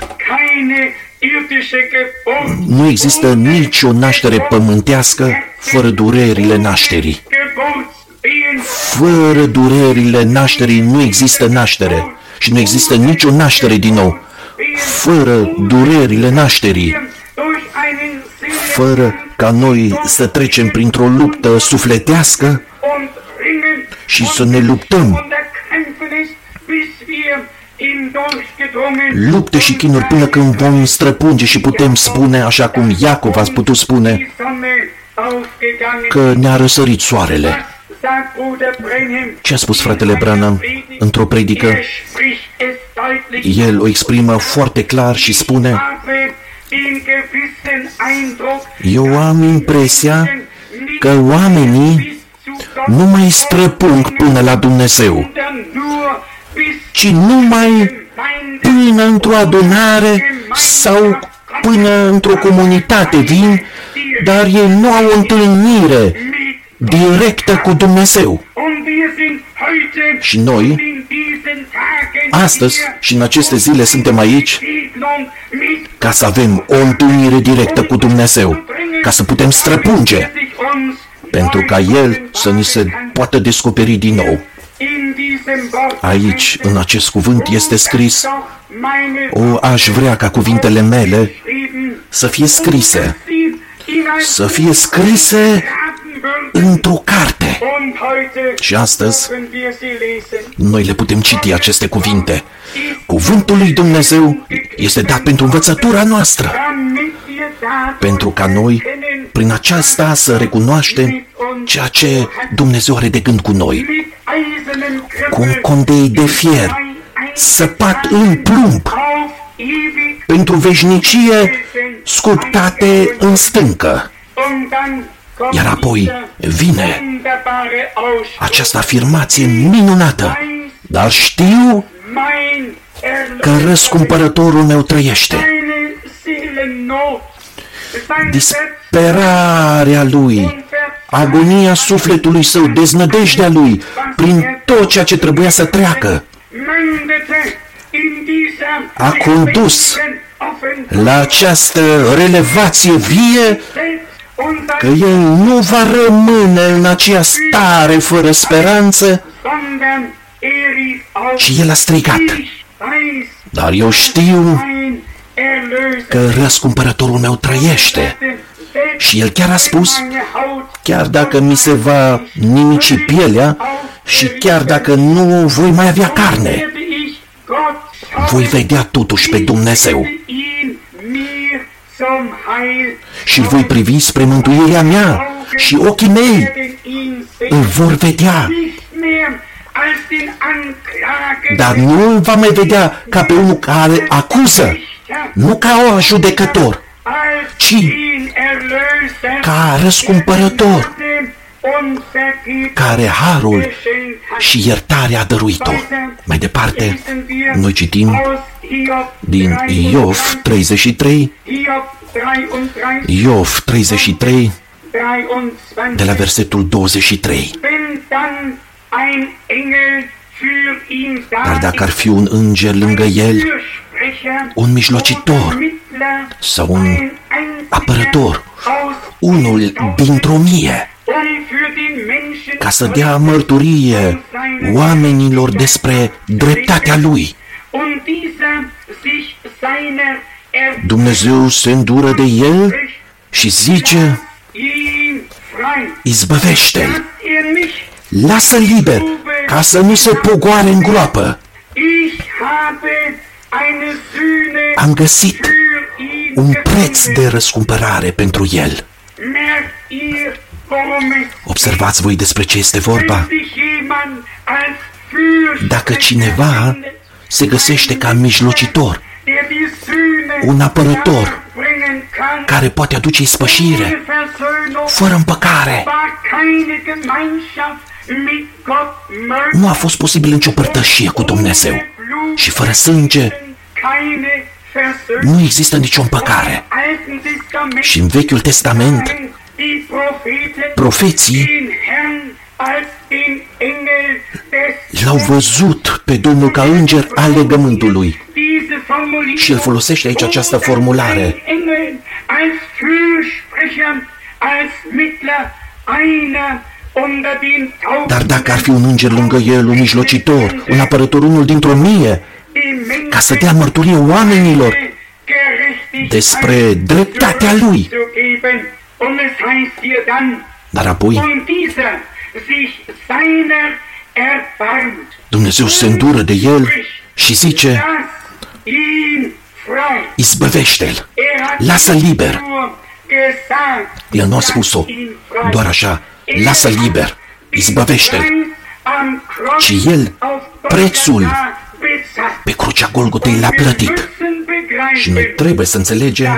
[SPEAKER 1] Nu există nicio naștere pământească fără durerile nașterii. Fără durerile nașterii nu există naștere și nu există nicio naștere din nou. Fără durerile nașterii, fără ca noi să trecem printr-o luptă sufletească și să ne luptăm lupte și chinuri până când vom străpunge și putem spune, așa cum Iacov a putut spune, că ne-a răsărit soarele. Ce a spus fratele Branham într-o predică? El o exprimă foarte clar și spune: eu am impresia că oamenii nu mai străpung până la Dumnezeu, ci numai până într-o adunare sau până într-o comunitate vin, dar ei nu au o întâlnire directă cu Dumnezeu. Și noi, astăzi și în aceste zile, suntem aici ca să avem o întâlnire directă cu Dumnezeu, ca să putem străpunge, pentru ca El să ni se poată descoperi din nou. Aici, în acest cuvânt, este scris: o, aș vrea ca cuvintele mele să fie scrise să fie scrise într-o carte. Și astăzi noi le putem citi aceste cuvinte. Cuvântul lui Dumnezeu este dat pentru învățătura noastră, pentru ca noi, prin aceasta, să recunoaștem ceea ce Dumnezeu are de gând cu noi. Cu un condei de fier, săpat în plumb, pentru veșnicie, sculptate în stâncă. Iar apoi vine această afirmație minunată. Dar știu că răscumpărătorul meu trăiește. Disperarea lui, agonia sufletului său, deznădejdea lui, prin tot ceea ce trebuia să treacă, a condus la această relevație vie că el nu va rămâne în aceea stare fără speranță, ci el a strigat. Dar eu știu că răscumpărătorul meu trăiește. Și el chiar a spus, chiar dacă mi se va nimici pielea și chiar dacă nu voi mai avea carne, voi vedea totuși pe Dumnezeu și îl voi privi spre mântuirea mea și ochii mei îl vor vedea. Dar nu îl va mai vedea ca pe unul care acuză, nu ca un judecător, ci ca răscumpărător, care harul și iertarea a dăruit-o. Mai departe, noi citim din Iov treizeci și trei, Iov treizeci și trei, de la versetul douăzeci și trei. Dar dacă ar fi un înger lângă el, un mijlocitor sau un apărător, unul dintr-o mie, ca să dea mărturie oamenilor despre dreptatea lui, Dumnezeu se îndură de el și zice, izbăvește-l, lasă-l liber, ca să nu se pogoare în groapă. Am găsit un preț de răscumpărare pentru el. Observați voi despre ce este vorba. Dacă cineva se găsește ca mijlocitor, un apărător care poate aduce ispășire, fără împăcare, nu a fost posibil nicio părtășie cu Dumnezeu. Și fără sânge nu există nicio împăcare. Și în Vechiul Testament, profeții l-au văzut pe Domnul ca înger al legământului. Și el folosește aici această formulare. Dar dacă ar fi un înger lângă el, un mijlocitor, un apărător, unul dintr-o mie, ca să dea mărturie oamenilor despre dreptatea lui. Dar apoi Dumnezeu se îndură de el și zice, izbăvește-l, lasă-l liber. El nu a spus-o doar așa, lasă-l liber, izbăvește-l, ci el prețul pe crucea Golgotei l-a plătit. Și noi trebuie să înțelegem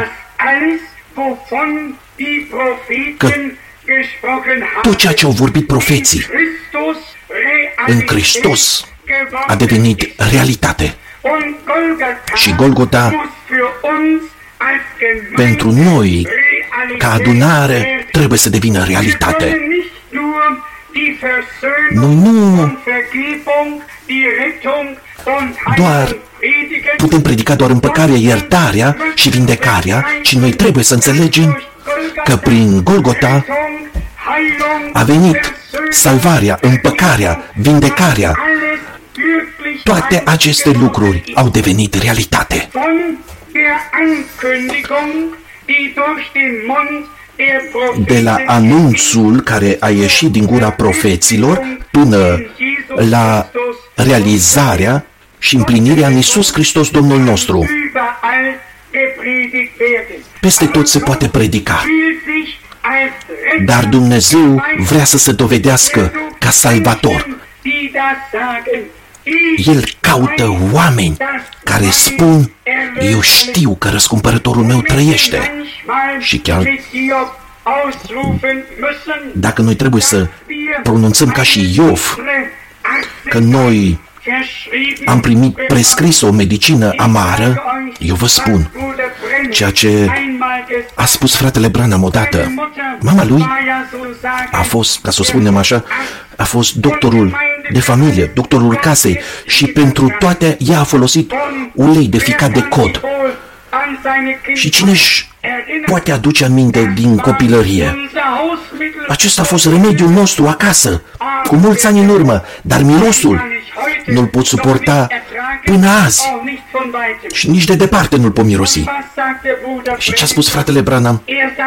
[SPEAKER 1] că tot ceea ce au vorbit profeții în Hristos a devenit realitate. Și Golgota pentru noi, ca adunare, trebuie să devină realitate. Noi nu doar putem predica doar împăcarea, iertarea și vindecarea, ci noi trebuie să înțelegem că prin Golgota a venit salvarea, împăcarea, vindecarea. Toate aceste lucruri au devenit realitate. de la anunțul care a ieșit din gura profeților până la realizarea și împlinirea în Iisus Hristos Domnul nostru. Peste tot se poate predica, dar Dumnezeu vrea să se dovedească ca salvator. El caută oameni care spun: eu știu că răscumpărătorul meu trăiește. Și chiar dacă noi trebuie să pronunțăm ca și Iov că noi am primit prescris o medicină amară, eu vă spun ceea ce a spus fratele Branham odată. Mama lui a fost, ca să o spunem așa, a fost doctorul de familie, doctorul casei, și pentru toate ea a folosit ulei de ficat de cod. Și cine își poate aduce aminte din copilărie? Acesta a fost remediul nostru acasă, cu mulți ani în urmă, dar mirosul nu-l pot suporta până azi și nici de departe nu-l pot mirosi. Și ce a spus fratele Branham?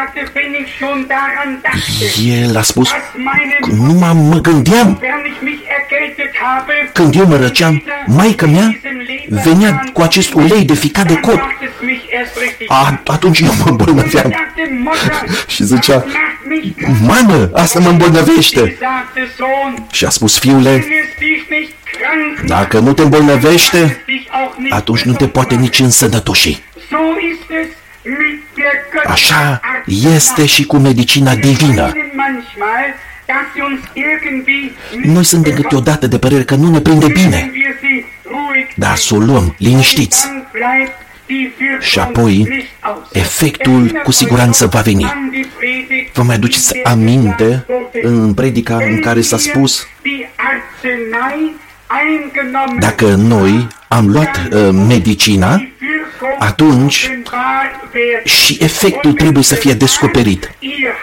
[SPEAKER 1] El a spus: nu mă, mă gândeam când eu mă răceam, maică mea venea cu acest ulei de ficat de cod. A, atunci eu mă îmbolnăveam. Și zicea: mamă, asta mă îmbolnăvește. Și a spus: fiule, dacă nu te îmbolnăvește, atunci nu te poate nici însănătoși. Așa este și cu medicina divină. Noi suntem câteodată de părere că nu ne prinde bine, dar să o luăm liniștiți și apoi efectul cu siguranță va veni. Vă mai aduceți aminte în predica în care s-a spus: dacă noi am luat uh, medicina, atunci și efectul trebuie să fie descoperit.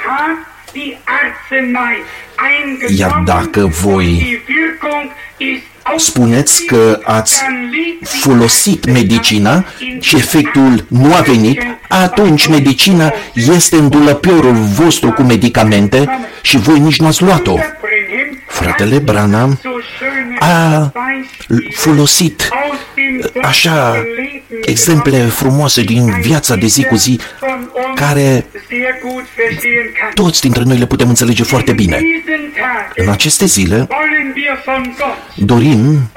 [SPEAKER 1] Iar dacă voi spuneți că ați folosit medicina și efectul nu a venit, atunci medicina este în dulăpiorul vostru cu medicamente și voi nici nu ați luat-o. Fratele Branham a folosit așa exemple frumoase din viața de zi cu zi, care toți dintre noi le putem înțelege foarte bine. În aceste zile dorim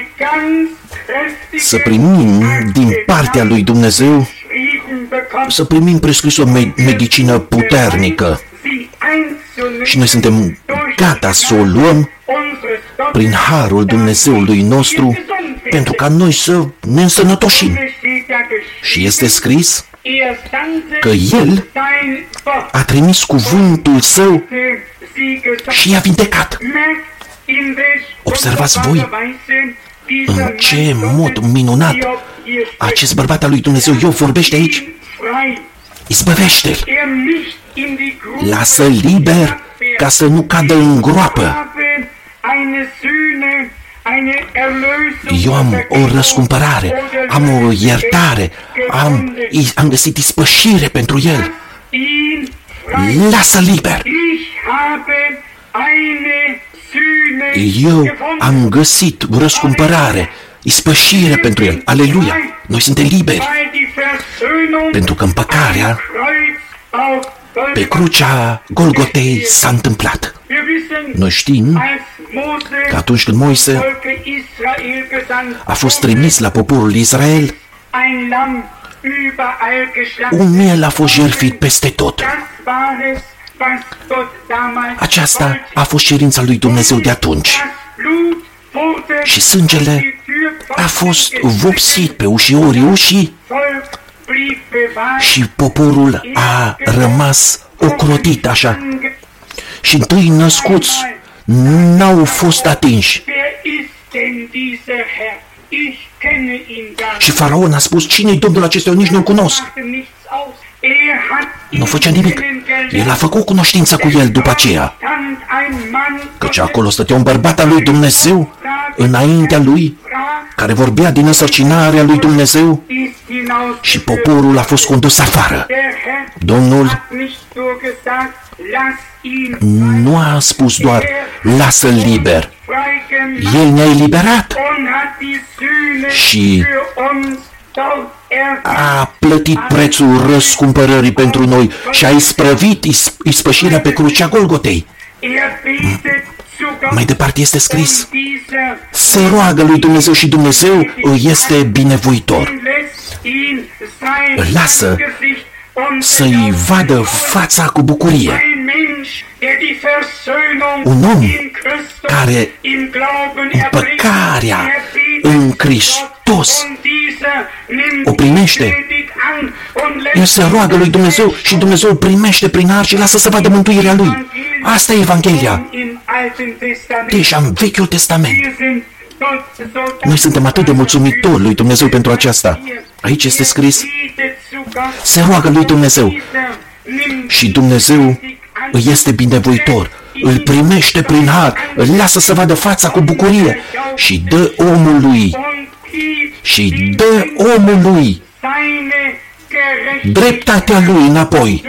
[SPEAKER 1] să primim din partea lui Dumnezeu, să primim prescris o medicină puternică. Și noi suntem gata să o luăm prin harul Dumnezeului nostru, pentru ca noi să ne însănătoșim. Și este scris că El a trimis cuvântul Său și i-a vindecat. Observați voi în ce mod minunat acest bărbat al lui Dumnezeu Iov vorbește aici. Izbăvește-l, lasă liber ca să nu cadă în groapă. Eu am o răscumpărare, am o iertare, am, am găsit ispășire pentru el. Lasă liber. Eu am găsit o răscumpărare, ispășire pentru el. Aleluia! Noi suntem liberi, pentru că împăcarea pe crucea Golgotei s-a întâmplat. Noi știm că atunci când Moise a fost trimis la poporul Israel, un miel a fost jertfit peste tot. Aceasta a fost cerința lui Dumnezeu de atunci. Și sângele a fost vopsit pe ușiorii ușii și poporul a rămas ocrotit așa. Și întâi născuți n-au fost atinși. Și faraon a spus: cine-i Domnul acesta? Eu nici nu-l cunosc. Nu făcea nimic. El a făcut cunoștință cu el după aceea. Căci acolo stătea un bărbat al lui Dumnezeu înaintea lui, care vorbea din însărcinarea lui Dumnezeu, și poporul a fost condus afară. Domnul nu a spus doar, lasă-l liber. El ne-a eliberat și a plătit prețul răscumpărării pentru noi și a isprăvit ispășirea pe crucea Golgotei. Mai departe este scris, se roagă lui Dumnezeu și Dumnezeu îi este binevoitor. Îl lasă să-i vadă fața cu bucurie. Un om care împăcarea în Hristos o primește. El se roagă lui Dumnezeu și Dumnezeu îl primește prin har și lasă să vadă mântuirea lui. Asta e Evanghelia. Deja în Vechiul Testament. Noi suntem atât de mulțumitori lui Dumnezeu pentru aceasta. Aici este scris, se roagă lui Dumnezeu și Dumnezeu îi este binevoitor, îl primește prin har, îl lasă să vadă fața cu bucurie și dă omului și dă omului dreptatea lui înapoi.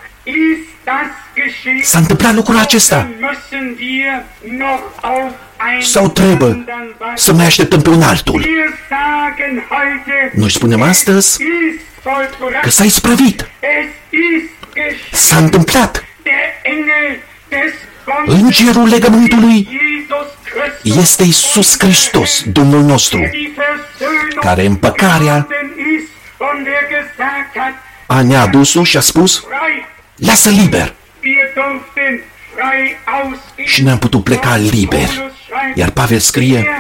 [SPEAKER 1] S-a întâmplat lucrul acesta? Sau trebuie să mai așteptăm pe un altul? Noi spunem astăzi că s-a isprăvit. S-a întâmplat. Îngerul legământului este Iisus Hristos, Domnul nostru, care împăcarea a neadus-o și a spus, lasă liber. Și ne-am putut pleca liber. Iar Pavel scrie,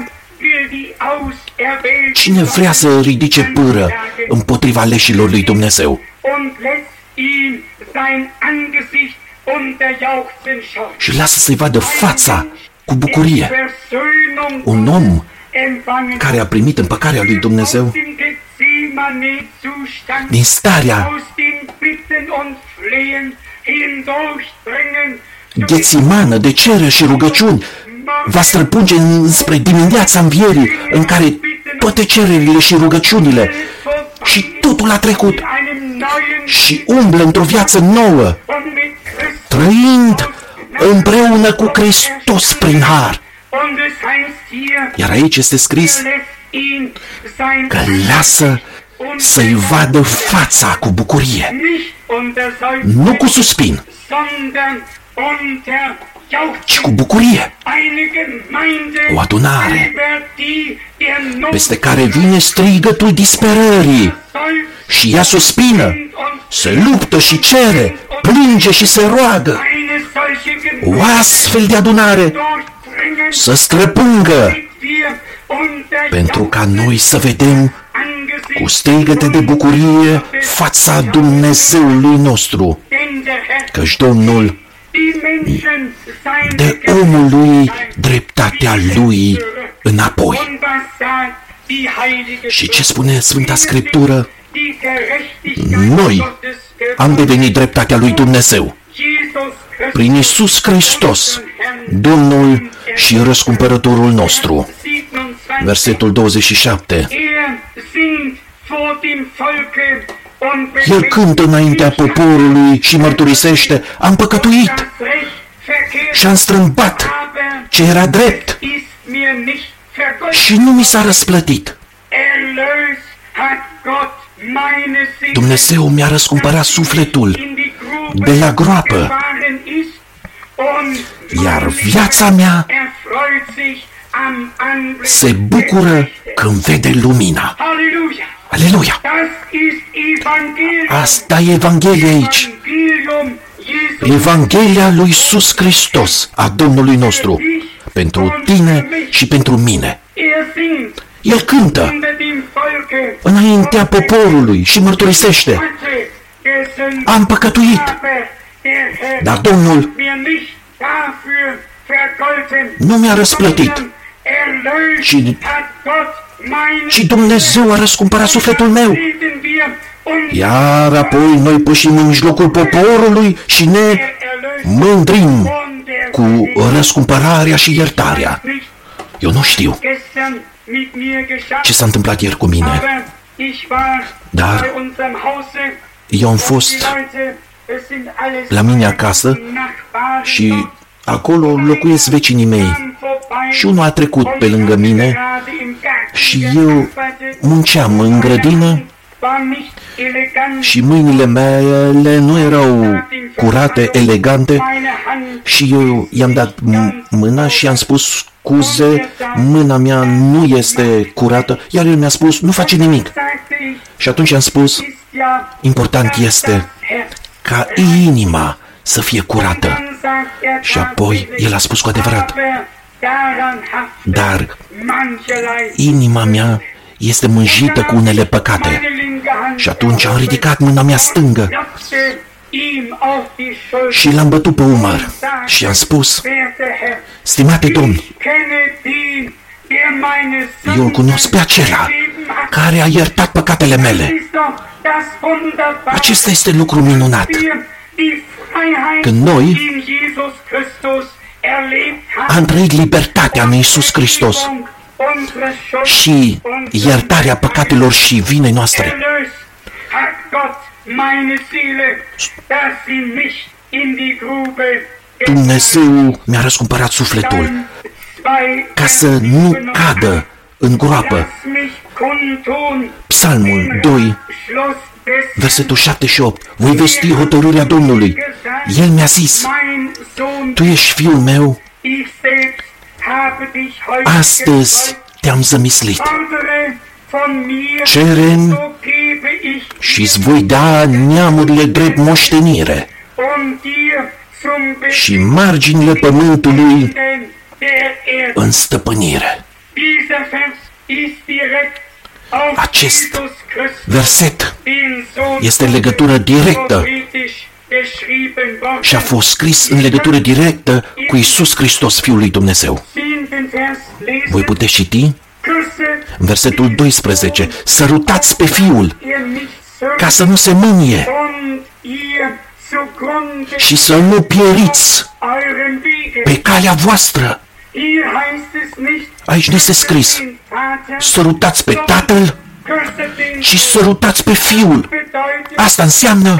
[SPEAKER 1] cine vrea să ridice pâră împotriva leșilor lui Dumnezeu? Și lasă să-i vadă fața cu bucurie. Un om care a primit împăcarea lui Dumnezeu din starea Ghețimană de cereri și rugăciuni va străpunge spre dimineața învierii în care toate cererile și rugăciunile și totul a trecut și umblă într-o viață nouă, trăind împreună cu Hristos prin har. Iar aici este scris că lasă să-i vadă fața cu bucurie, nu cu suspin, ci cu bucurie. O adunare peste care vine strigătul disperării și ea suspină, se luptă și cere, plânge și se roagă. O astfel de adunare să străpungă pentru ca noi să vedem cu strigăte de bucurie fața Dumnezeului nostru, căci Domnul dă omului dreptatea lui înapoi. Și ce spune Sfânta Scriptură? Noi am devenit dreptatea lui Dumnezeu prin Iisus Hristos, Domnul și răscumpărătorul nostru. Versetul douăzeci și șapte. El cântă înaintea poporului și mărturisește, am păcătuit și am strâmbat ce era drept și nu mi s-a răsplătit. Dumnezeu mi-a răscumpărat sufletul de la groapă, iar viața mea se bucură când vede lumina. Aleluia! Asta e Evanghelia aici. Evanghelia lui Iisus Hristos, a Domnului nostru, pentru tine și pentru mine. El cântă înaintea poporului și mărturisește, am păcătuit, dar Domnul nu mi-a răsplătit, ci, ci Dumnezeu a răscumpărat sufletul meu. Iar apoi noi pășim în mijlocul poporului și ne mândrim cu răscumpărarea și iertarea. Eu nu știu ce s-a întâmplat ieri cu mine, dar eu am fost la mine acasă și acolo locuiesc vecinii mei. Și unul a trecut pe lângă mine și eu munceam în grădină și mâinile mele nu erau curate, elegante și eu i-am dat mâna și i-am spus scuze, mâna mea nu este curată, iar el mi-a spus nu face nimic. Și atunci am spus, important este ca inima să fie curată. Și apoi el a spus cu adevărat, dar inima mea este mânjită cu unele păcate. Și atunci am ridicat mâna mea stângă și l-am bătut pe umăr și am spus, stimate Domn, eu îl cunosc pe acela care a iertat păcatele mele. Acesta este lucru minunat. Când noi am trăit libertatea în Iisus Hristos și iertarea păcatelor și vinei noastre, Dumnezeu mi-a răscumpărat sufletul ca să nu cadă în groapă. Psalmul doi, versetul șapte și opt. Voi vesti hotărârea Domnului. El mi-a zis, tu ești fiul meu, astăzi te-am zămislit. Cere-mi și-ți voi da neamurile drept moștenire și marginile pământului în stăpânire. Acest verset este în legătură directă și a fost scris în legătură directă cu Iisus Hristos, Fiul lui Dumnezeu. Voi puteți citi în versetul doisprezece, sărutați pe Fiul ca să nu se mânie și să nu pieriți pe calea voastră. Aici nu este scris, sărutați pe Tatăl și sărutați pe Fiul. Asta înseamnă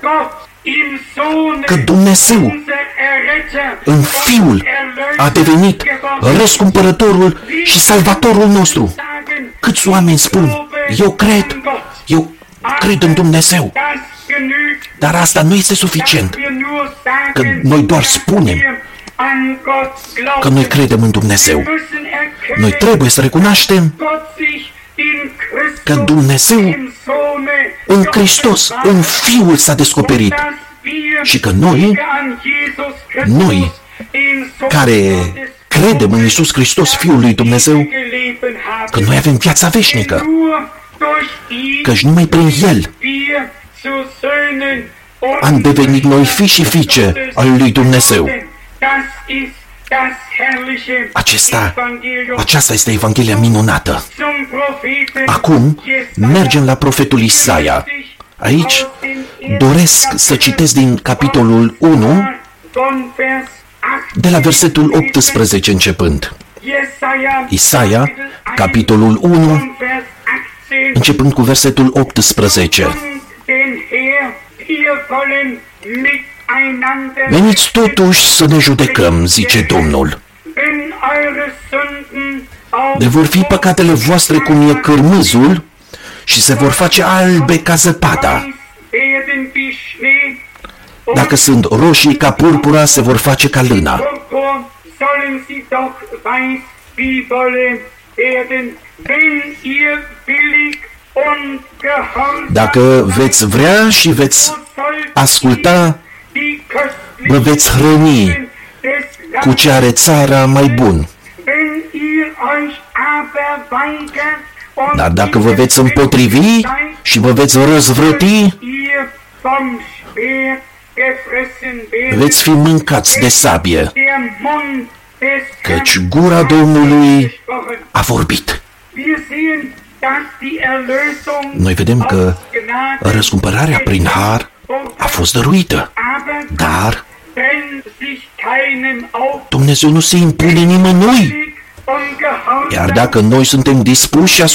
[SPEAKER 1] că Dumnezeu în Fiul a devenit răscumpărătorul și salvatorul nostru. Câți oameni spun, eu cred, eu cred în Dumnezeu, dar asta nu este suficient, că noi doar spunem că noi credem în Dumnezeu. Noi trebuie să recunoaștem că Dumnezeu în Hristos, în Fiul s-a descoperit și că noi, noi care credem în Iisus Hristos, Fiul lui Dumnezeu, că noi avem viața veșnică, căci numai prin El am devenit noi fi și fiice al lui Dumnezeu. Acesta, aceasta este Evanghelia minunată. Acum mergem la profetul Isaia. Aici doresc să citesc din capitolul unu, de la versetul optsprezece începând. Isaia, capitolul unu, începând cu versetul optsprezece. Veniți totuși să ne judecăm, zice Domnul. De vor fi păcatele voastre cum e cârmâzul și se vor face albe ca zăpada. Dacă sunt roșii ca purpura, se vor face ca lână. Dacă veți vrea și veți asculta, vă veți hrăni cu ce are țara mai bun. Dar dacă vă veți împotrivi și vă veți răzvrăti, veți fi mâncați de sabie, căci gura Domnului a vorbit. Noi vedem că răscumpărarea prin har a fost dăruită, dar Dumnezeu nu se impune nimănui. Iar dacă noi suntem dispuși și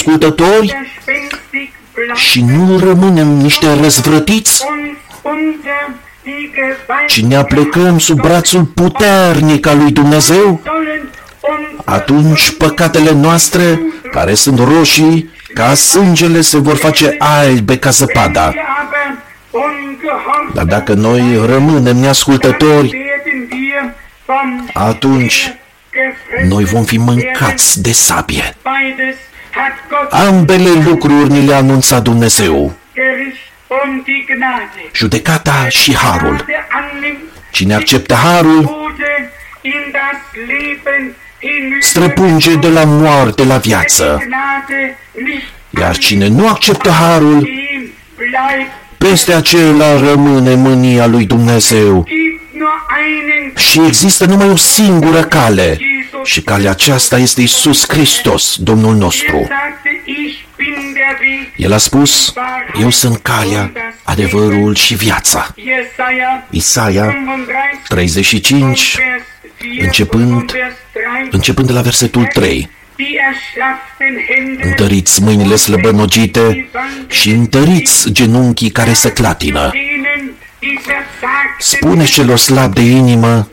[SPEAKER 1] ascultători și nu rămânem niște răzvrătiți, ci ne aplecăm sub brațul puternic al lui Dumnezeu, atunci păcatele noastre, care sunt roșii ca sângele, se vor face albe ca zăpada. Dar dacă noi rămânem neascultători, atunci noi vom fi mâncați de sabie. Ambele lucruri ni le-a anunțat Dumnezeu. Judecata și harul. Cine acceptă harul, străpunge de la moarte la viață. Iar cine nu acceptă harul, peste acela rămâne mânia lui Dumnezeu. Și există numai o singură cale, și calea aceasta este Iisus Hristos, Domnul nostru. El a spus, eu sunt calea, adevărul și viața. Isaia treizeci și cinci, începând, începând de la versetul trei. Întăriți mâinile slăbănogite și întăriți genunchii care se clatină. Spuneți celor slabi de inimă,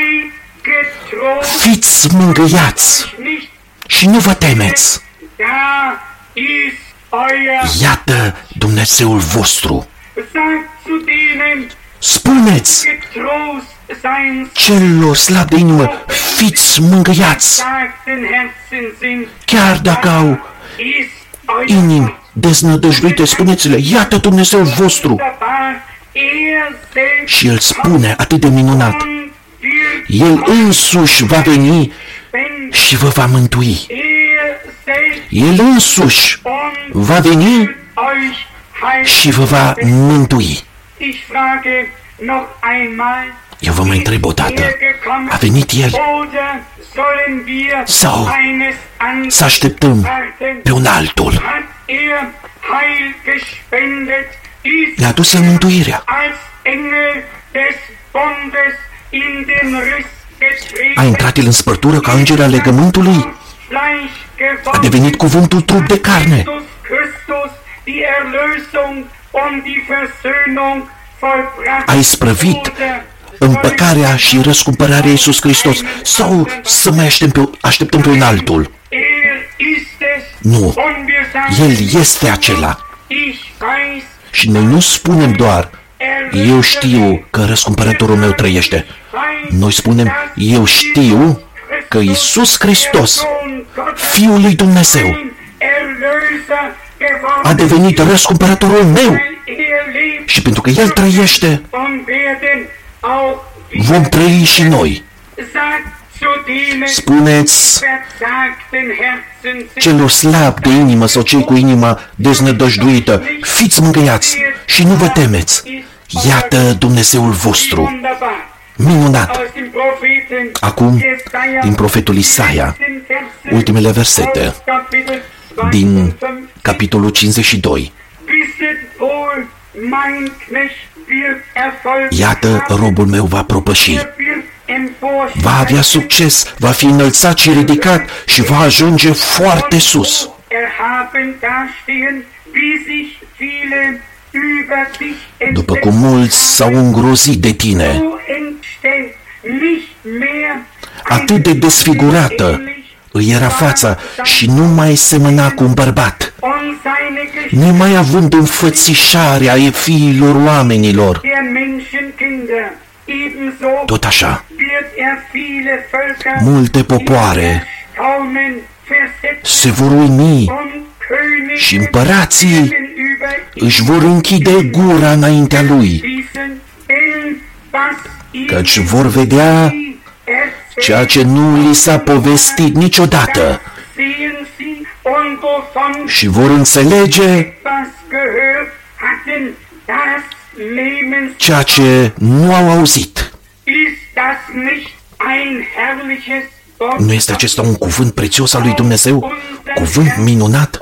[SPEAKER 1] fiți mângâiați și nu vă temeți. Iată Dumnezeul vostru. Spuneți celor slabi de inimă, fiți mângâiați. Chiar dacă au inimi deznădăjduite, spuneți-le, iată Dumnezeul vostru. Și El spune atât de minunat, El însuși va veni și vă va mântui. El însuși va veni și vă va mântui. Eu vă mai întreb o dată, a venit El sau să așteptăm pe un altul? Ne-a dus El mântuirea. A intrat El în spărtură ca înger al legământului. A devenit cuvântul trup de carne. A isprăvit împăcarea și răscumpărarea Iisus Hristos, sau să mai așteptăm pe, așteptăm pe un altul? Nu, El este acela. Și noi nu spunem doar, eu știu că răscumpărătorul meu trăiește. Noi spunem, eu știu că Iisus Hristos, Fiul lui Dumnezeu, a devenit răscumpărătorul meu. Și pentru că El trăiește, vom trăi și noi. Spuneți celor slabi de inimă sau cei cu inima deznădăjduită, fiți mângâiați și nu vă temeți. Iată Dumnezeul vostru. Minunat! Acum, din profetul Isaia, ultimele versete, din capitolul cincizeci și doi. Iată, robul meu va propăși, va avea succes, va fi înălțat și ridicat și va ajunge foarte sus. După cum mulți s-au îngrozit de tine, atât de desfigurată îi era fața și nu mai semăna cu un bărbat, nemai având înfățișarea fiilor oamenilor. Tot așa, multe popoare se vor uimi și împărații își vor închide gura înaintea lui, căci vor vedea ceea ce nu li s-a povestit niciodată și vor înțelege ceea ce nu au auzit. Nu este acesta un cuvânt prețios al lui Dumnezeu? Cuvânt minunat?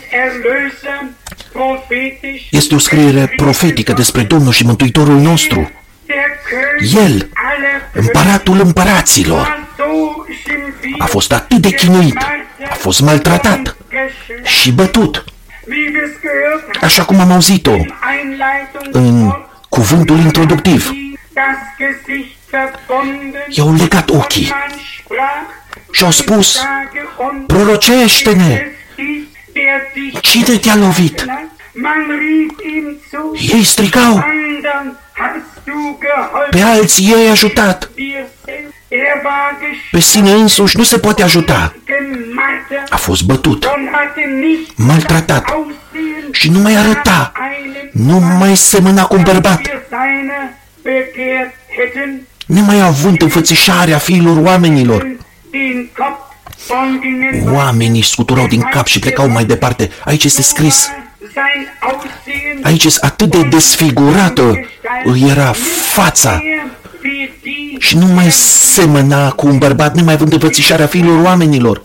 [SPEAKER 1] Este o scriere profetică despre Domnul și Mântuitorul nostru. El, împăratul împăraților, a fost atât de chinuit, a fost maltratat și bătut, așa cum am auzit-o în cuvântul introductiv. i-au legat ochii și au spus: prorocește-ne! Cine te-a lovit? Ei strigau: pe alții ei ajutat, pe sine însuși nu se poate ajuta. A fost bătut, maltratat și nu mai arăta, nu mai semăna cu un bărbat, nemai având înfățișarea fiilor oamenilor. Oamenii scuturau din cap și plecau mai departe. Aici este scris, aici este atât de desfigurată îi era fața și nu mai semăna cu un bărbat, nemai având înfățișarea fiilor oamenilor.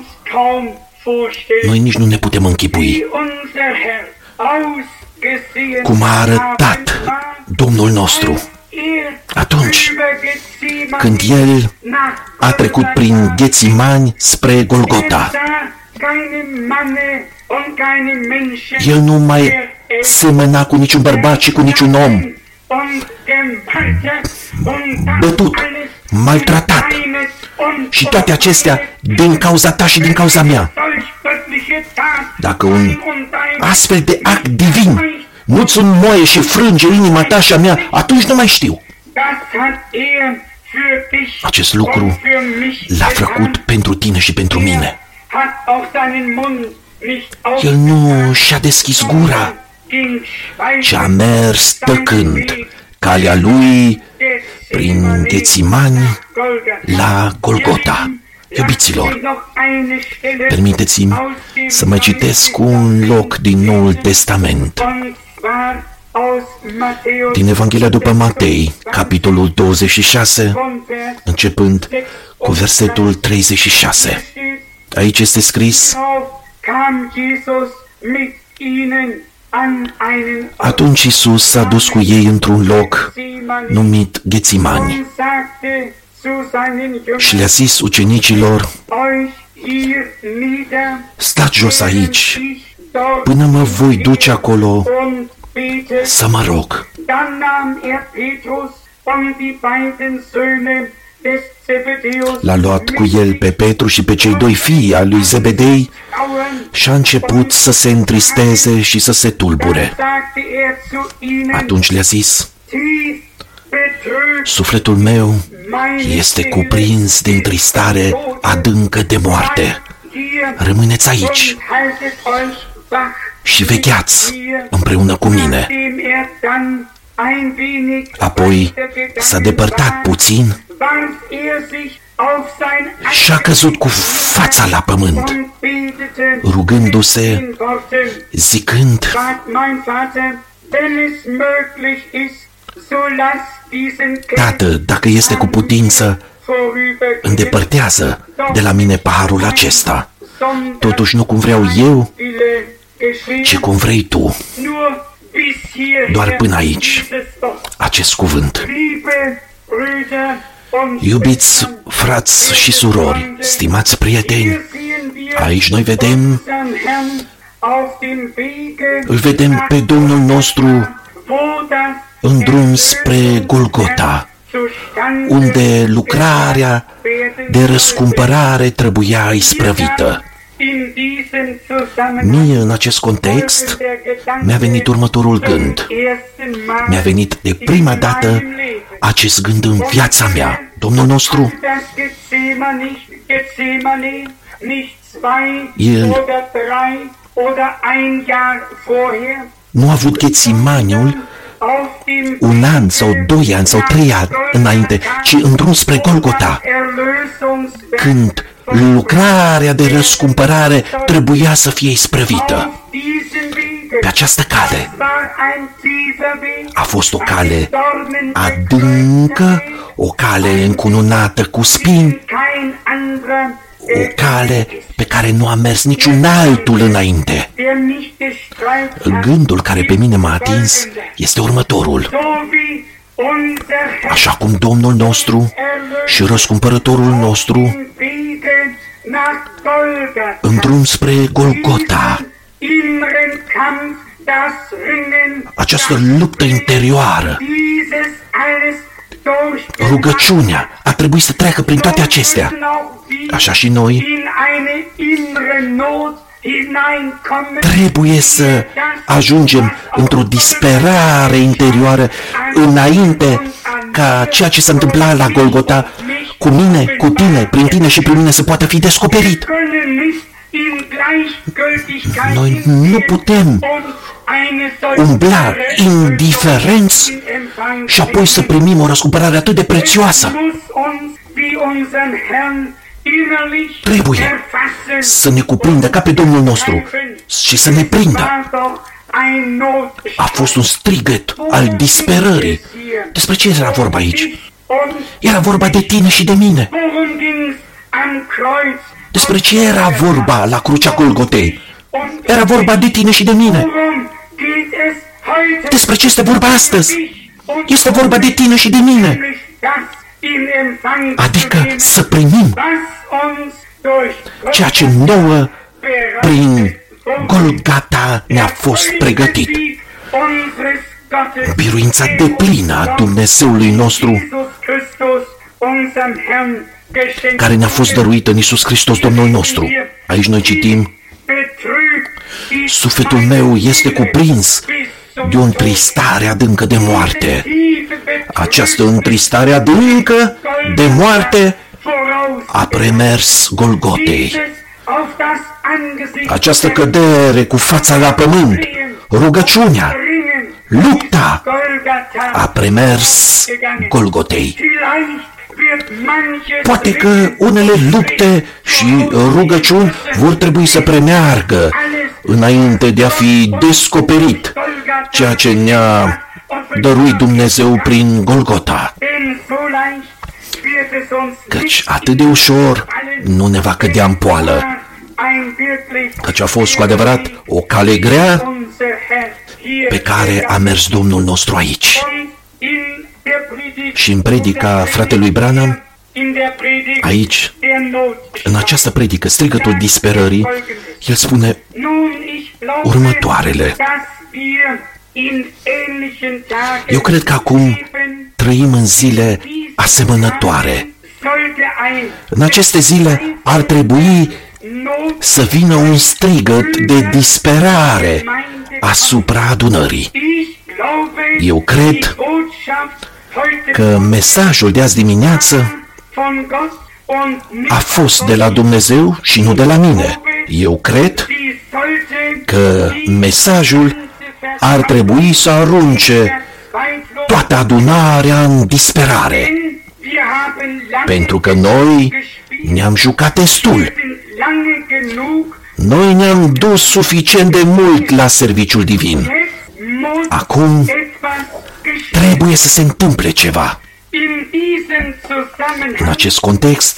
[SPEAKER 1] Noi nici nu ne putem închipui cum a arătat Domnul nostru atunci când El a trecut prin Ghețimani spre Golgota. El nu mai semăna cu niciun bărbat și cu niciun om. Bătut, maltratat și toate acestea din cauza ta și din cauza mea. Dacă un astfel de act divin nu-ți înmoaie și frânge inima ta și a mea, atunci nu mai știu. Acest lucru l-a făcut pentru tine și pentru mine. El nu și-a deschis gura, ci a mers tăcând calea lui prin Ghețimani la Golgota. Iubiților, permiteți-mi să mai citesc un loc din Noul Testament, din Evanghelia după Matei, capitolul douăzeci și șase, începând cu versetul treizeci și șase. Aici este scris: atunci Iisus s-a dus cu ei într-un loc numit Ghețimani și le-a zis ucenicilor: stați jos aici până mă voi duce acolo să mă rog. L-a luat cu el pe Petru și pe cei doi fii ai lui Zebedei și a început să se întristeze și să se tulbure. Atunci le-a zis: sufletul meu este cuprins de întristare adâncă de moarte. Rămâneți aici și vegheați împreună cu mine. Apoi s-a depărtat puțin și a căzut cu fața la pământ, rugându-se, zicând: Tată, dacă este cu putință, îndepărtează de la mine paharul acesta. Totuși nu cum vreau eu, ci cum vrei tu. Doar până aici, acest cuvânt. Iubiți frați și surori, stimați prieteni, aici noi vedem, îl vedem pe Domnul nostru în drum spre Golgota, unde lucrarea de răscumpărare trebuia isprăvită. Mie, în acest context, mi-a venit următorul gând. Mi-a venit de prima dată acest gând în viața mea. Domnul nostru, El nu a avut Ghețimaniul un an sau doi ani sau trei ani înainte, ci în drum spre Golgota, când lucrarea de răscumpărare trebuia să fie isprăvită. Pe această cale a fost o cale adâncă, o cale încununată cu spini, o cale pe care nu a mers niciun altul înainte. Gândul care pe mine m-a atins este următorul. Așa cum Domnul nostru și răscumpărătorul nostru în drum spre Golgota, această luptă interioară, Rugăciunea a trebuit să treacă prin toate acestea. Așa și noi trebuie să ajungem într-o disperare interioară înainte ca ceea ce s-a întâmplat la Golgota cu mine, cu tine, prin tine și prin mine să poată fi descoperit. Noi nu putem umbla indiferenți și apoi să primim o răscumpărare atât de prețioasă. Trebuie să ne cuprindă ca pe Domnul nostru și să ne prindă. A fost un strigăt al disperării. Despre ce era vorba aici? Era vorba de tine și de mine. Despre ce era vorba la crucea Golgotei? Era vorba de tine și de mine. Despre ce este vorba astăzi? Este vorba de tine și de mine. Adică să primim ceea ce nouă prin Golgota ne-a fost pregătit. Biruința deplină a Dumnezeului nostru care ne-a fost dăruită în Iisus Hristos, Domnul nostru. Aici noi citim: sufletul meu este cuprins de o întristare adâncă de moarte. Această întristare adâncă de moarte a premers Golgotei. Această cădere cu fața la pământ, rugăciunea, lupta a premers Golgotei. Poate că unele lupte și rugăciuni vor trebui să premeargă înainte de a fi descoperit ceea ce ne-a dăruit Dumnezeu prin Golgota. Căci atât de ușor nu ne va cădea în poală, căci a fost cu adevărat o cale grea pe care a mers Domnul nostru aici. Și în predica fratelui Branham, aici, în această predică, strigătul disperării, el spune următoarele: eu cred că acum trăim în zile asemănătoare. În aceste zile ar trebui să vină un strigăt de disperare asupra adunării. Eu cred că mesajul de azi dimineață a fost de la Dumnezeu și nu de la mine. Eu cred că mesajul ar trebui să arunce toată adunarea în disperare, pentru că noi ne-am jucat destul. Noi ne-am dus suficient de mult la serviciul divin. Acum trebuie să se întâmple ceva. În acest context,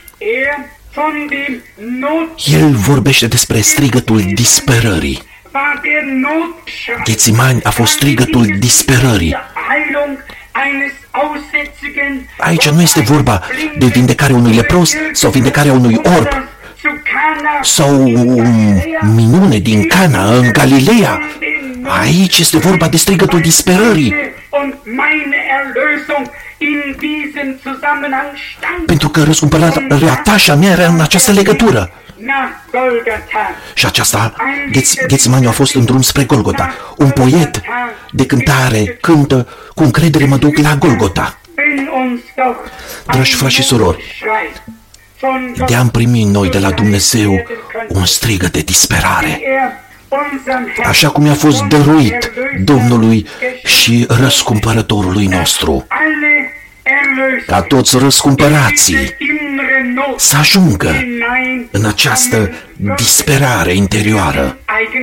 [SPEAKER 1] el vorbește despre strigătul disperării. Ghețimani a fost strigătul disperării. Aici nu este vorba de vindecarea unui lepros sau vindecarea unui orb sau o minune din Cana în Galileea. Aici este vorba de strigătul disperării. Pentru că răscumpărarea ta și a mea era în această legătură. Și aceasta, Ghețimani a fost în drum spre Golgota. Un poet de cântare cântă: cu încredere mă duc la Golgota. Dragi frați și surori, de-am primit noi de la Dumnezeu un strigăt de disperare, așa cum i-a fost dăruit Domnului și răscumpărătorului nostru, ca toți răscumpărații să ajungă în această disperare interioară.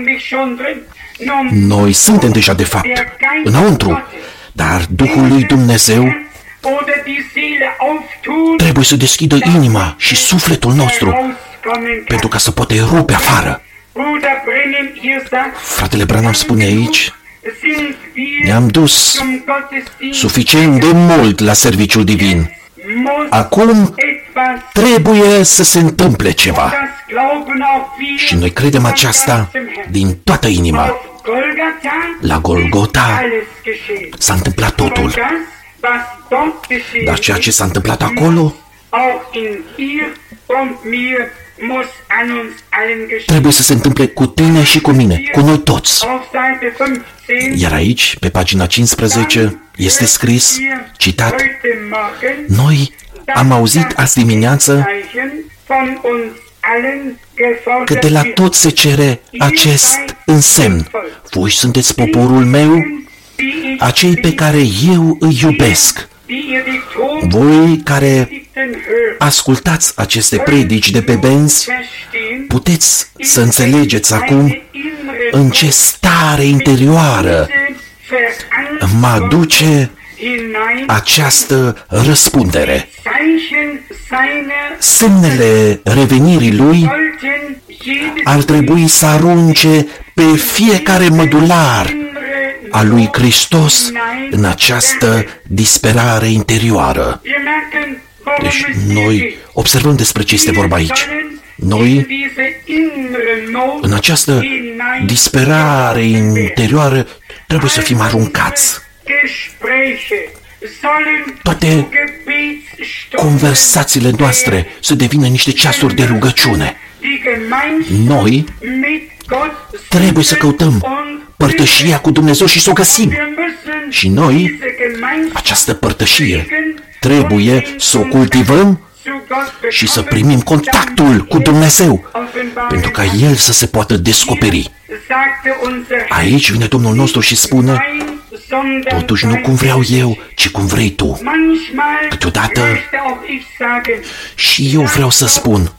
[SPEAKER 1] Noi suntem deja de fapt înăuntru, dar Duhul lui Dumnezeu trebuie să deschidă inima și sufletul nostru pentru ca să poate rupe afară. Fratele Branham spune aici: ne-am dus suficient de mult la serviciul divin. Acum trebuie să se întâmple ceva. Și noi credem aceasta din toată inima. La Golgota s-a întâmplat totul. Dar ceea ce s-a întâmplat acolo trebuie să se întâmple cu tine și cu mine, cu noi toți. Iar aici, pe pagina cincisprezece, este scris, citat, noi am auzit azi dimineață că de la toți se cere acest însemn. Voi sunteți poporul meu, acei pe care eu îi iubesc. Voi care ascultați aceste predici de pe benzi, puteți să înțelegeți acum în ce stare interioară mă aduce această răspundere. Semnele revenirii lui ar trebui să arunce pe fiecare mădular a lui Hristos în această disperare interioară. Deci noi observăm despre ce este vorba aici. Noi, în această disperare interioară, trebuie să fim aruncați. Toate conversațiile noastre să devină niște ceasuri de rugăciune. Noi trebuie să căutăm părtășia cu Dumnezeu și să o găsim. Și noi, această părtășie, trebuie să o cultivăm și să primim contactul cu Dumnezeu, pentru ca El să se poată descoperi. Aici vine Domnul nostru și spune, totuși nu cum vreau eu, ci cum vrei tu. Câteodată și eu vreau să spun,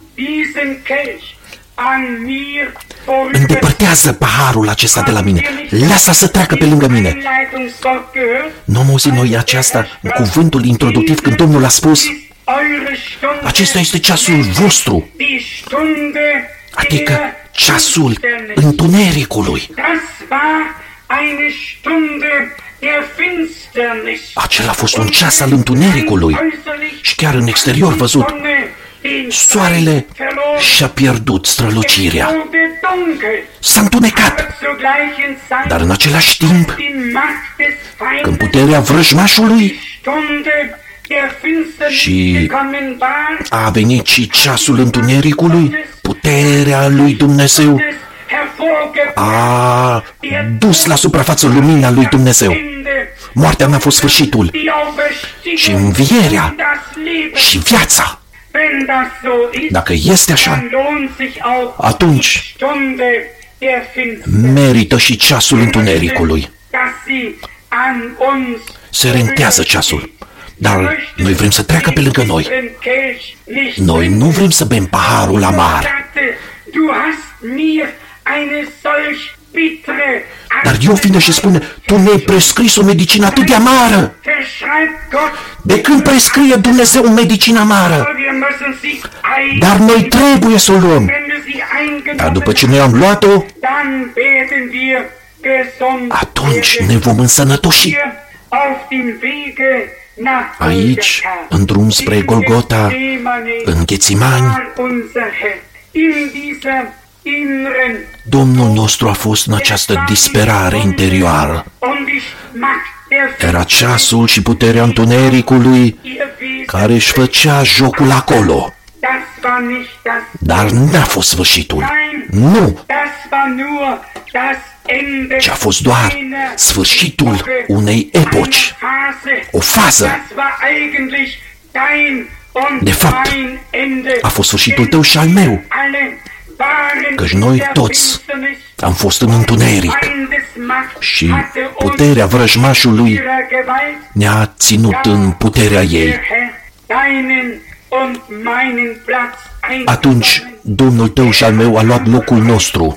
[SPEAKER 1] îndepărtează paharul acesta de la mine, lasă să treacă pe lângă mine. Nu am auzit noi aceasta în cuvântul introductiv când Domnul a spus, acesta este ceasul vostru, adică ceasul întunericului. Acela a fost un ceas al întunericului și chiar în exterior văzut, soarele și-a pierdut strălucirea. S-a întunecat. Dar în același timp, când puterea vrăjmașului și a venit și ceasul întunericului, puterea lui Dumnezeu a dus la suprafață lumina lui Dumnezeu. Moartea n-a fost sfârșitul, ci învierea și viața. Dacă este așa, atunci merită și ceasul întunericului. Se rentează ceasul, dar noi vrem să treacă pe lângă noi. Noi nu vrem să bem paharul amar. Dar Iov vine și spune, tu ne-ai prescris o medicină atât de amară. De când prescrie Dumnezeu medicină amară? Dar noi trebuie să o luăm. Dar după ce noi am luat-o, atunci ne vom însănătoși. Aici, în drum spre Golgota, în Ghețimani, Domnul nostru a fost în această disperare interioară. Era ceasul și puterea întunericului care își făcea jocul acolo. Dar n-a fost sfârșitul. Nu! Ce a fost doar sfârșitul unei epoci. O fază. De fapt, a fost sfârșitul tău și al meu. Căci noi toți am fost în întuneric și puterea vrăjmașului ne-a ținut în puterea ei. Atunci Domnul tău și al meu a luat locul nostru.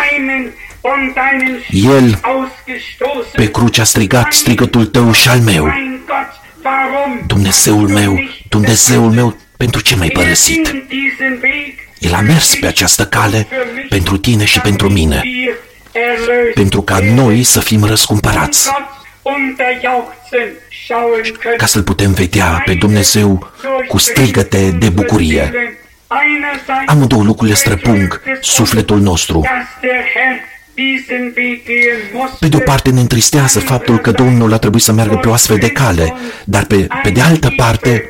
[SPEAKER 1] El pe cruce a strigat strigătul tău și al meu. Dumnezeul meu, Dumnezeul meu, pentru ce m-ai părăsit? El a mers pe această cale pentru tine și pentru mine, pentru ca noi să fim răscumpărați, ca să-L putem vedea pe Dumnezeu cu strigăte de bucurie. Amândouă lucrurile străpung sufletul nostru. Pe de o parte ne întristează faptul că Domnul a trebuit să meargă pe o astfel de cale, dar pe, pe de altă parte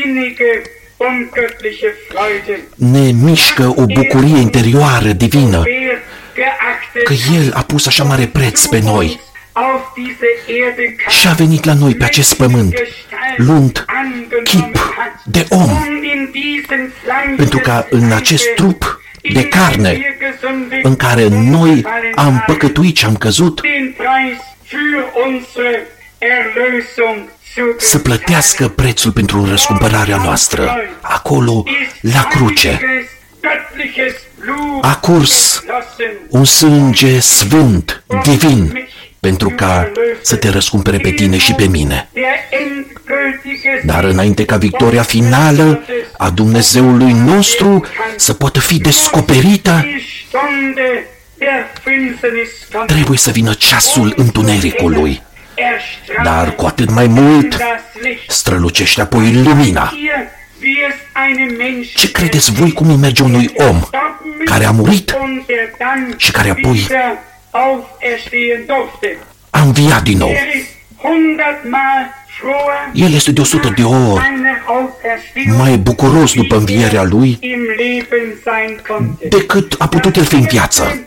[SPEAKER 1] ne mișcă o bucurie interioară divină, că El a pus așa mare preț pe noi și a venit la noi pe acest pământ, luând chip de om, pentru ca în acest trup de carne în care noi am păcătuit și am căzut, să plătească prețul pentru răscumpărarea noastră. Acolo, la cruce, a curs un sânge sfânt, divin, pentru ca să te răscumpere pe tine și pe mine. Dar înainte ca victoria finală a Dumnezeului nostru să poată fi descoperită, trebuie să vină ceasul întunericului. Dar cu atât mai mult strălucește apoi lumina. Ce credeți voi cum îi merge unui om care a murit și care apoi a înviat din nou? El este de o sută de ori mai bucuros după învierea lui decât a putut el fi în viață.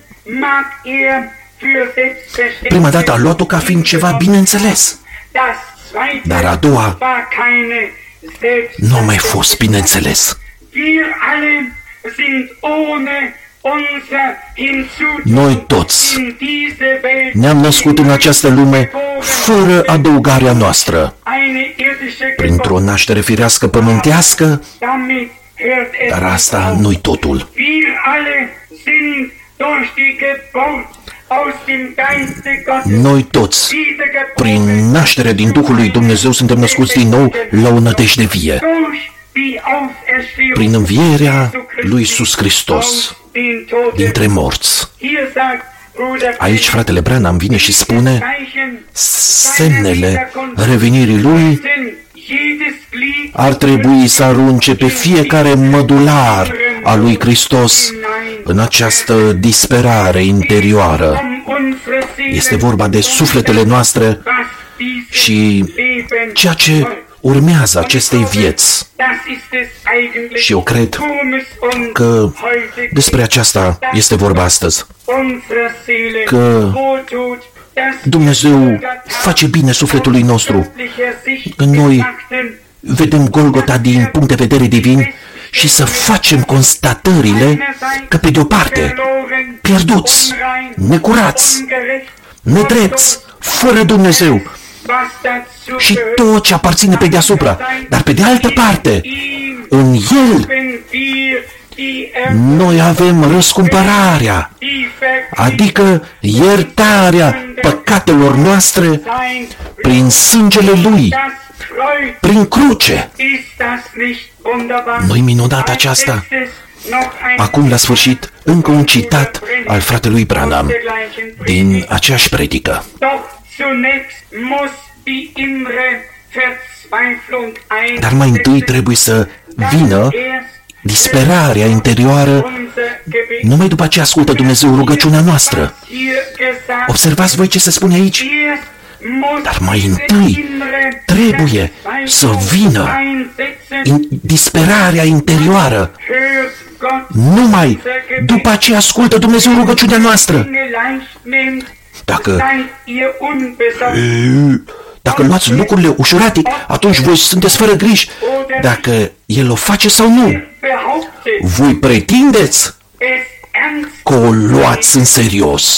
[SPEAKER 1] Prima dată a luat-o ca fiind ceva bineînțeles, dar a doua nu a mai fost bineînțeles. Noi toți ne-am născut în această lume fără adăugarea noastră, printr-o naștere firească pământească, dar asta nu-i totul. Noi toți, prin nașterea din Duhul lui Dumnezeu, suntem născuți din nou la o nădejde vie, prin învierea lui Iisus Hristos dintre morți. Aici fratele Branham vine și spune: semnele revenirii lui ar trebui să arunce pe fiecare mădular a lui Hristos în această disperare interioară. Este vorba de sufletele noastre și ceea ce urmează acestei vieți. Și eu cred că despre aceasta este vorba astăzi. Că Dumnezeu face bine sufletului nostru. Când noi vedem Golgota din punct de vedere divin și să facem constatările că, pe de o parte, pierduți, necurați, nedrepți, fără Dumnezeu și tot ce aparține pe deasupra, dar pe de altă parte, în El noi avem răscumpărarea, adică iertarea păcatelor noastre prin sângele Lui, prin cruce. Nu-i minunat aceasta? Acum, la sfârșit, încă un citat al fratelui Branham din aceeași predică. Dar mai întâi trebuie să vină disperarea interioară, numai după ce ascultă Dumnezeu rugăciunea noastră. Observați voi ce se spune aici? Dar mai întâi trebuie să vină disperarea interioară. Numai după ce ascultă Dumnezeu rugăciunea noastră. Dacă, dacă luați lucrurile ușurate, atunci voi sunteți fără griji. Dacă El o face sau nu, voi pretindeți că o luați în serios.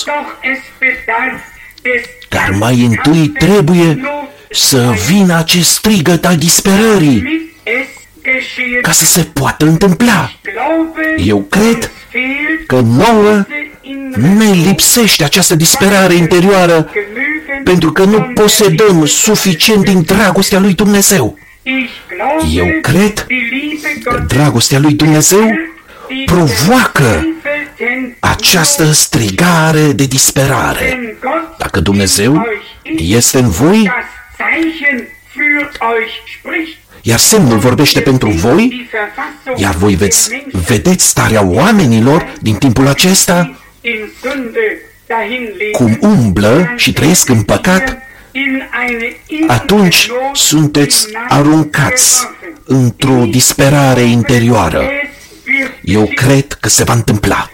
[SPEAKER 1] Dar mai întâi trebuie să vină acest strigăt al disperării ca să se poată întâmpla. Eu cred că nouă ne lipsește această disperare interioară pentru că nu posedăm suficient din dragostea lui Dumnezeu. Eu cred că dragostea lui Dumnezeu provoacă această strigare de disperare. Dacă Dumnezeu este în voi, iar semnul vorbește pentru voi, iar voi veți vedeți starea oamenilor din timpul acesta cum umblă și trăiesc în păcat, atunci sunteți aruncați într-o disperare interioară. Eu cred că se va întâmpla.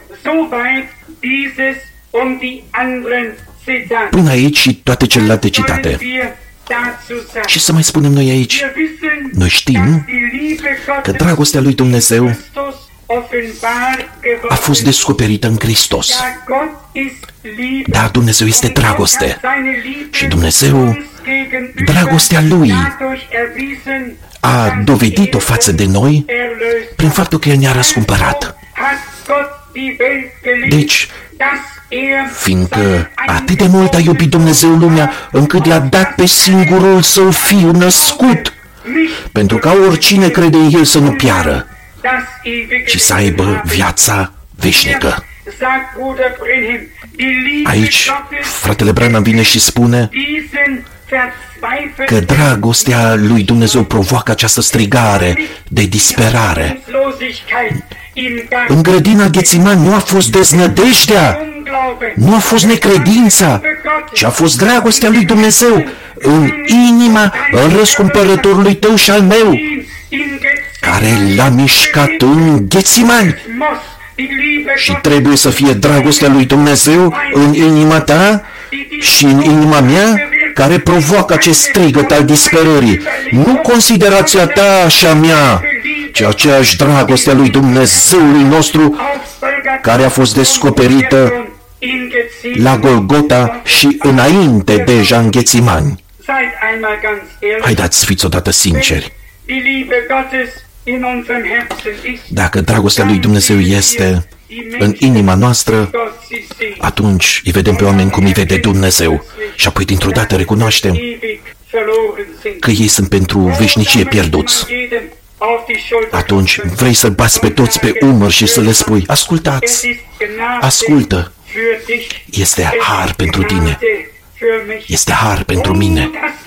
[SPEAKER 1] Până aici și toate celelalte citate. Ce să mai spunem noi aici? Noi știm că dragostea lui Dumnezeu a fost descoperită în Hristos. Dar Dumnezeu este dragoste. Și Dumnezeu, dragostea Lui, a dovedit-o față de noi prin faptul că El ne-a răscumpărat. Deci, fiindcă atât de mult a iubit Dumnezeu lumea, încât l-a dat pe singurul Său Fiu născut, pentru ca oricine crede în El să nu piară, ci să aibă viața veșnică. Aici, fratele Branham vine și spune că dragostea lui Dumnezeu provoacă această strigare de disperare. În grădina Ghețimani nu a fost deznădejdea, nu a fost necredința, ci a fost dragostea lui Dumnezeu în inima răscumpărătorului tău și al meu, care l-a mișcat în Ghețimani. Și trebuie să fie dragostea lui Dumnezeu în inima ta și în inima mea, care provoacă acest strigăt al disperării. Nu considerația ta și a mea, ci aceeași dragoste a lui Dumnezeului nostru, care a fost descoperită la Golgota și înainte deja în Ghețimani. Haideți, fiți odată sinceri. Dacă dragostea lui Dumnezeu este în inima noastră, atunci îi vedem pe oameni cum îi vede Dumnezeu și apoi dintr-o dată recunoaștem că ei sunt pentru veșnicie pierduți. Atunci vrei să bați pe toți pe umăr și să le spui: ascultați, ascultă, este har pentru tine, este har pentru mine.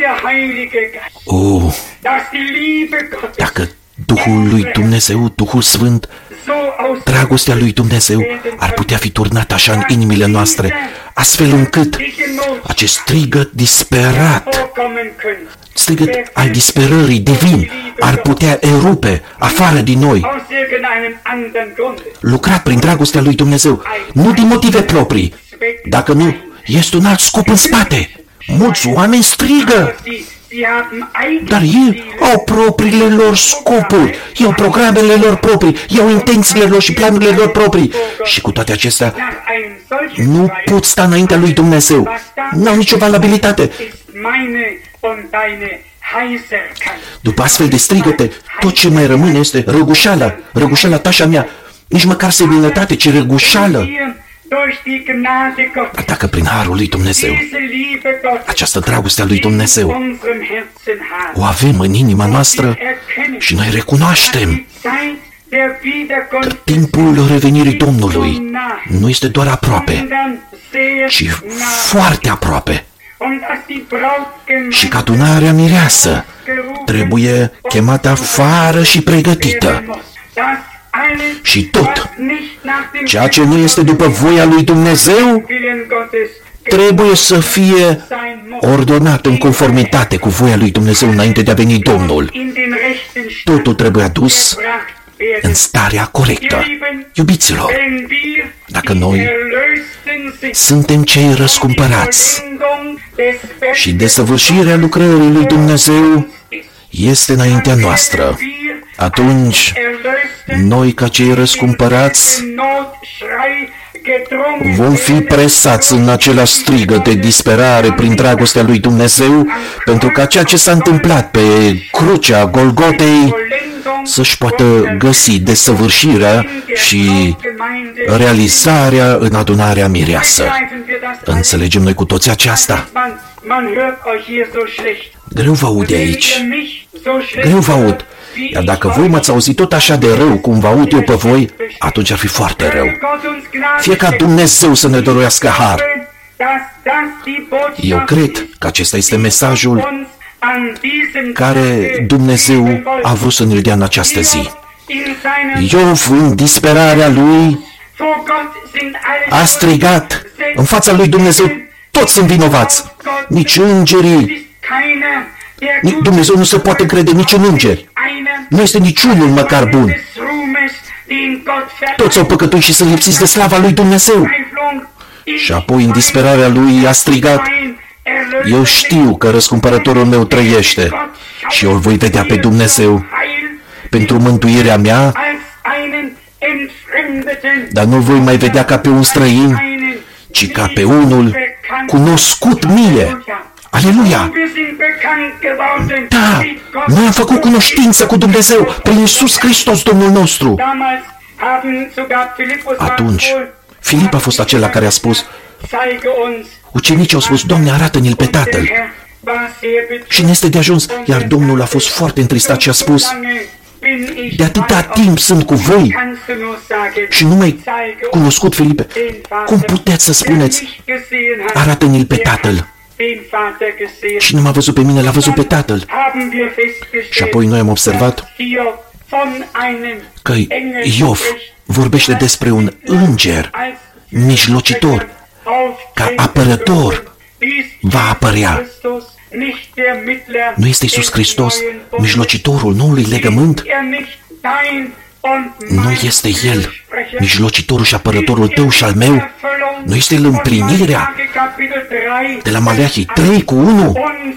[SPEAKER 1] Oh, dacă Duhul lui Dumnezeu, Duhul Sfânt, dragostea lui Dumnezeu ar putea fi turnată așa în inimile noastre, astfel încât acest strigăt disperat, strigăt al disperării divin, ar putea erupe afară din noi, lucrat prin dragostea lui Dumnezeu, nu din motive proprii. Dacă nu, este un alt scop în spate. Mulți oameni strigă, dar ei au propriile lor scopuri, ei au programele lor proprii, ei au intențiile lor și planurile lor proprii. Și cu toate acestea nu pot sta înaintea lui Dumnezeu, n-au nicio valabilitate. După astfel de strigăte, tot ce mai rămâne este răgușeala, răgușeala ta și a mea, nici măcar seminătate, ci răgușeală. Dar dacă prin harul lui Dumnezeu, această dragoste a lui Dumnezeu, o avem în inima noastră și noi recunoaștem că timpul revenirii Domnului nu este doar aproape, ci foarte aproape. Și că adunarea mireasă trebuie chemată afară și pregătită. Și tot ceea ce nu este după voia lui Dumnezeu trebuie să fie ordonat în conformitate cu voia lui Dumnezeu înainte de a veni Domnul. Totul trebuie adus în starea corectă. Iubiților, dacă noi suntem cei răscumpărați și desăvârșirea lucrării lui Dumnezeu este înaintea noastră, atunci noi, ca cei răscumpărați, vom fi presați în același strigăt de disperare prin dragostea lui Dumnezeu, pentru ca ceea ce s-a întâmplat pe crucea Golgotei să-și poată găsi desăvârșirea și realizarea în adunarea mireasă. Înțelegem noi cu toți aceasta? Greu vă aud de aici. Greu vă aud. Iar dacă voi m-ați auzit tot așa de rău cum vă aud eu pe voi, atunci ar fi foarte rău. Fie ca Dumnezeu să ne dăruiască har. Eu cred că acesta este mesajul care Dumnezeu a vrut să ne-l dea în această zi. Iov, în disperarea lui, A strigat în fața lui Dumnezeu, toți sunt vinovați, nici îngerii. Dumnezeu nu se poate crede nici în îngeri. Nu este niciunul măcar bun. Toți au păcătuit și sunt lipsiți de slava lui Dumnezeu. Și apoi, în disperarea lui, a strigat: eu știu că răscumpărătorul meu trăiește și eu îl voi vedea pe Dumnezeu pentru mântuirea mea, dar nu-l voi mai vedea ca pe un străin, ci ca pe unul cunoscut mie. Aleluia! Da, noi am făcut cunoștință cu Dumnezeu prin Iisus Hristos, Domnul nostru. Atunci, Filip a fost acela care a spus, ucenicii au spus, Doamne, arată-ne-l pe Tatăl. Și ne este de ajuns, iar Domnul a fost foarte întristat și a spus, de atâta timp sunt cu voi și nu mai cunoscut, Filipe, cum puteți să spuneți, arată-ne-l pe Tatăl? Și nu m-a văzut pe mine, l-a văzut pe Tatăl. Și apoi noi am observat că Iov vorbește despre un înger mijlocitor, ca apărător va apărea. Nu este Iisus Hristos mijlocitorul noului legământ? Nu este El mijlocitorul și apărătorul tău și al meu? Nu este El împlinirea de la Maleahii trei cu unu?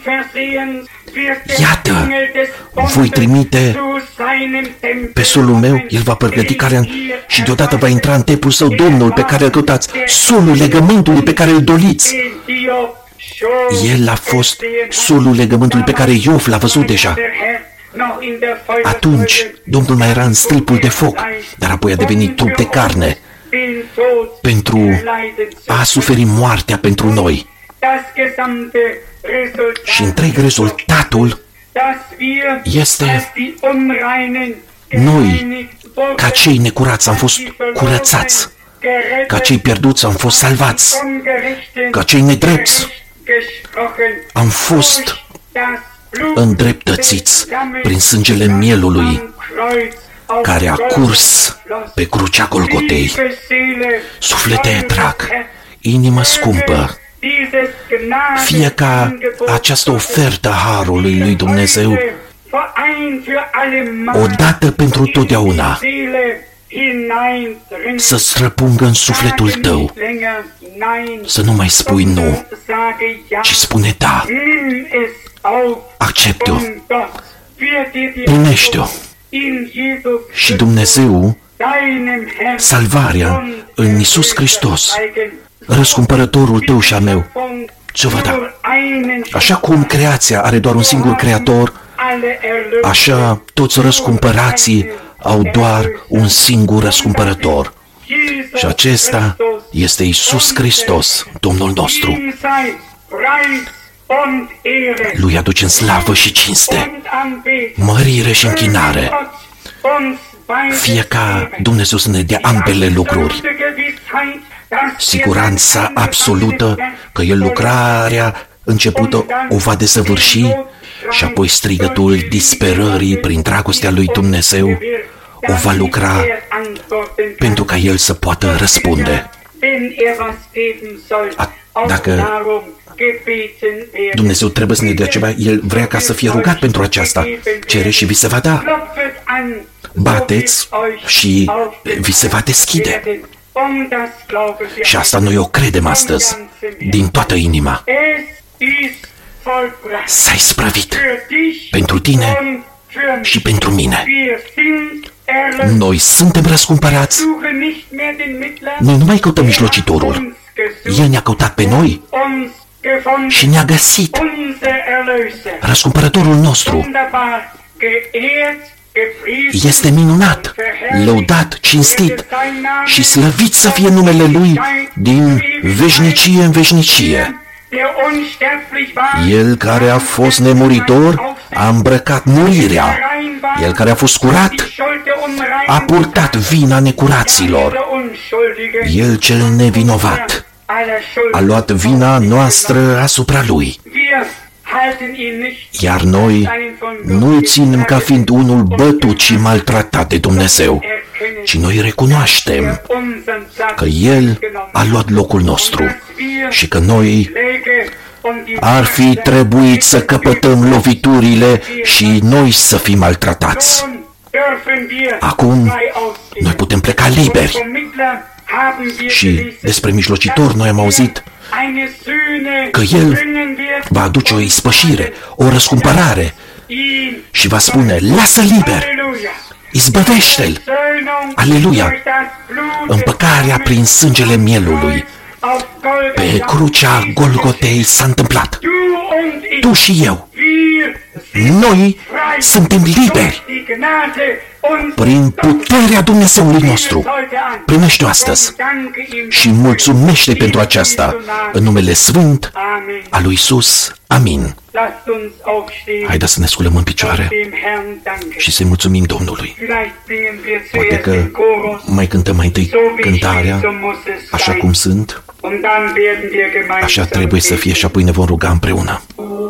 [SPEAKER 1] Iată, voi trimite pe solul meu, el va pregăti calea și deodată va intra în templul său Domnul pe care îl căutați, solul legământului pe care îl doriți. El a fost solul legământului pe care Iov l-a văzut deja. Atunci, Domnul mai era în stripul de foc, dar apoi a devenit trup de carne pentru a suferi moartea pentru noi. Și întreg rezultatul este noi, ca cei necurați, am fost curățați, ca cei pierduți am fost salvați, ca cei nedrepți am fost îndreptățiți prin sângele mielului care a curs pe crucea Golgotei. Suflete drag, inimă scumpă, fie ca această ofertă harului lui Dumnezeu odată pentru totdeauna să străpungă în sufletul tău, să nu mai spui nu, ci spune da. Accept-o, primește-o și Dumnezeu, salvarea în Iisus Hristos, răscumpărătorul tău și a meu, ți-o va da. Așa cum creația are doar un singur creator, așa toți răscumpărații au doar un singur răscumpărător. Și acesta este Iisus Hristos, Domnul nostru. Lui aducem slavă și cinste, mărire și închinare. Fie ca Dumnezeu să ne dea ambele lucruri. Siguranța absolută că El lucrarea începută o va desăvârși și apoi strigătul disperării prin dragostea lui Dumnezeu o va lucra pentru ca El să poată răspunde. A, dacă Dumnezeu trebuie să ne dea ceva, El vrea ca să fie rugat pentru aceasta. Cere și vi se va da. Bateți și vi se va deschide. Și asta noi o credem astăzi, din toată inima. S-a isprăvit pentru tine și pentru mine. Noi suntem răscumpărați. Noi nu mai căutăm mijlocitorul. El ne-a căutat pe noi și ne-a găsit. Răscumpărătorul nostru este minunat, lăudat, cinstit și slăvit să fie numele Lui din veșnicie în veșnicie. El care a fost nemuritor a îmbrăcat murirea. El care a fost curat a purtat vina necuraților. El cel nevinovat a luat vina noastră asupra Lui. Iar noi nu-l ținem ca fiind unul bătut și maltratat de Dumnezeu, ci noi recunoaștem că El a luat locul nostru și că noi ar fi trebuit să căpătăm loviturile și noi să fim maltratați. Acum noi putem pleca liberi. Și despre mijlocitor noi am auzit că El va aduce o ispășire, o răscumpărare și va spune, lasă liber, izbăvește-l, aleluia, împăcarea prin sângele mielului. Pe crucea Golgotei s-a întâmplat. Tu și eu, noi suntem liberi prin puterea Dumnezeului nostru. Primește-o astăzi și mulțumește pentru aceasta în numele sfânt al lui Iisus. Amin. Haideți să ne sculăm în picioare și să-i mulțumim Domnului. Poate că mai cântăm mai întâi cântarea așa cum sunt, așa trebuie să fie și apoi ne vom ruga împreună.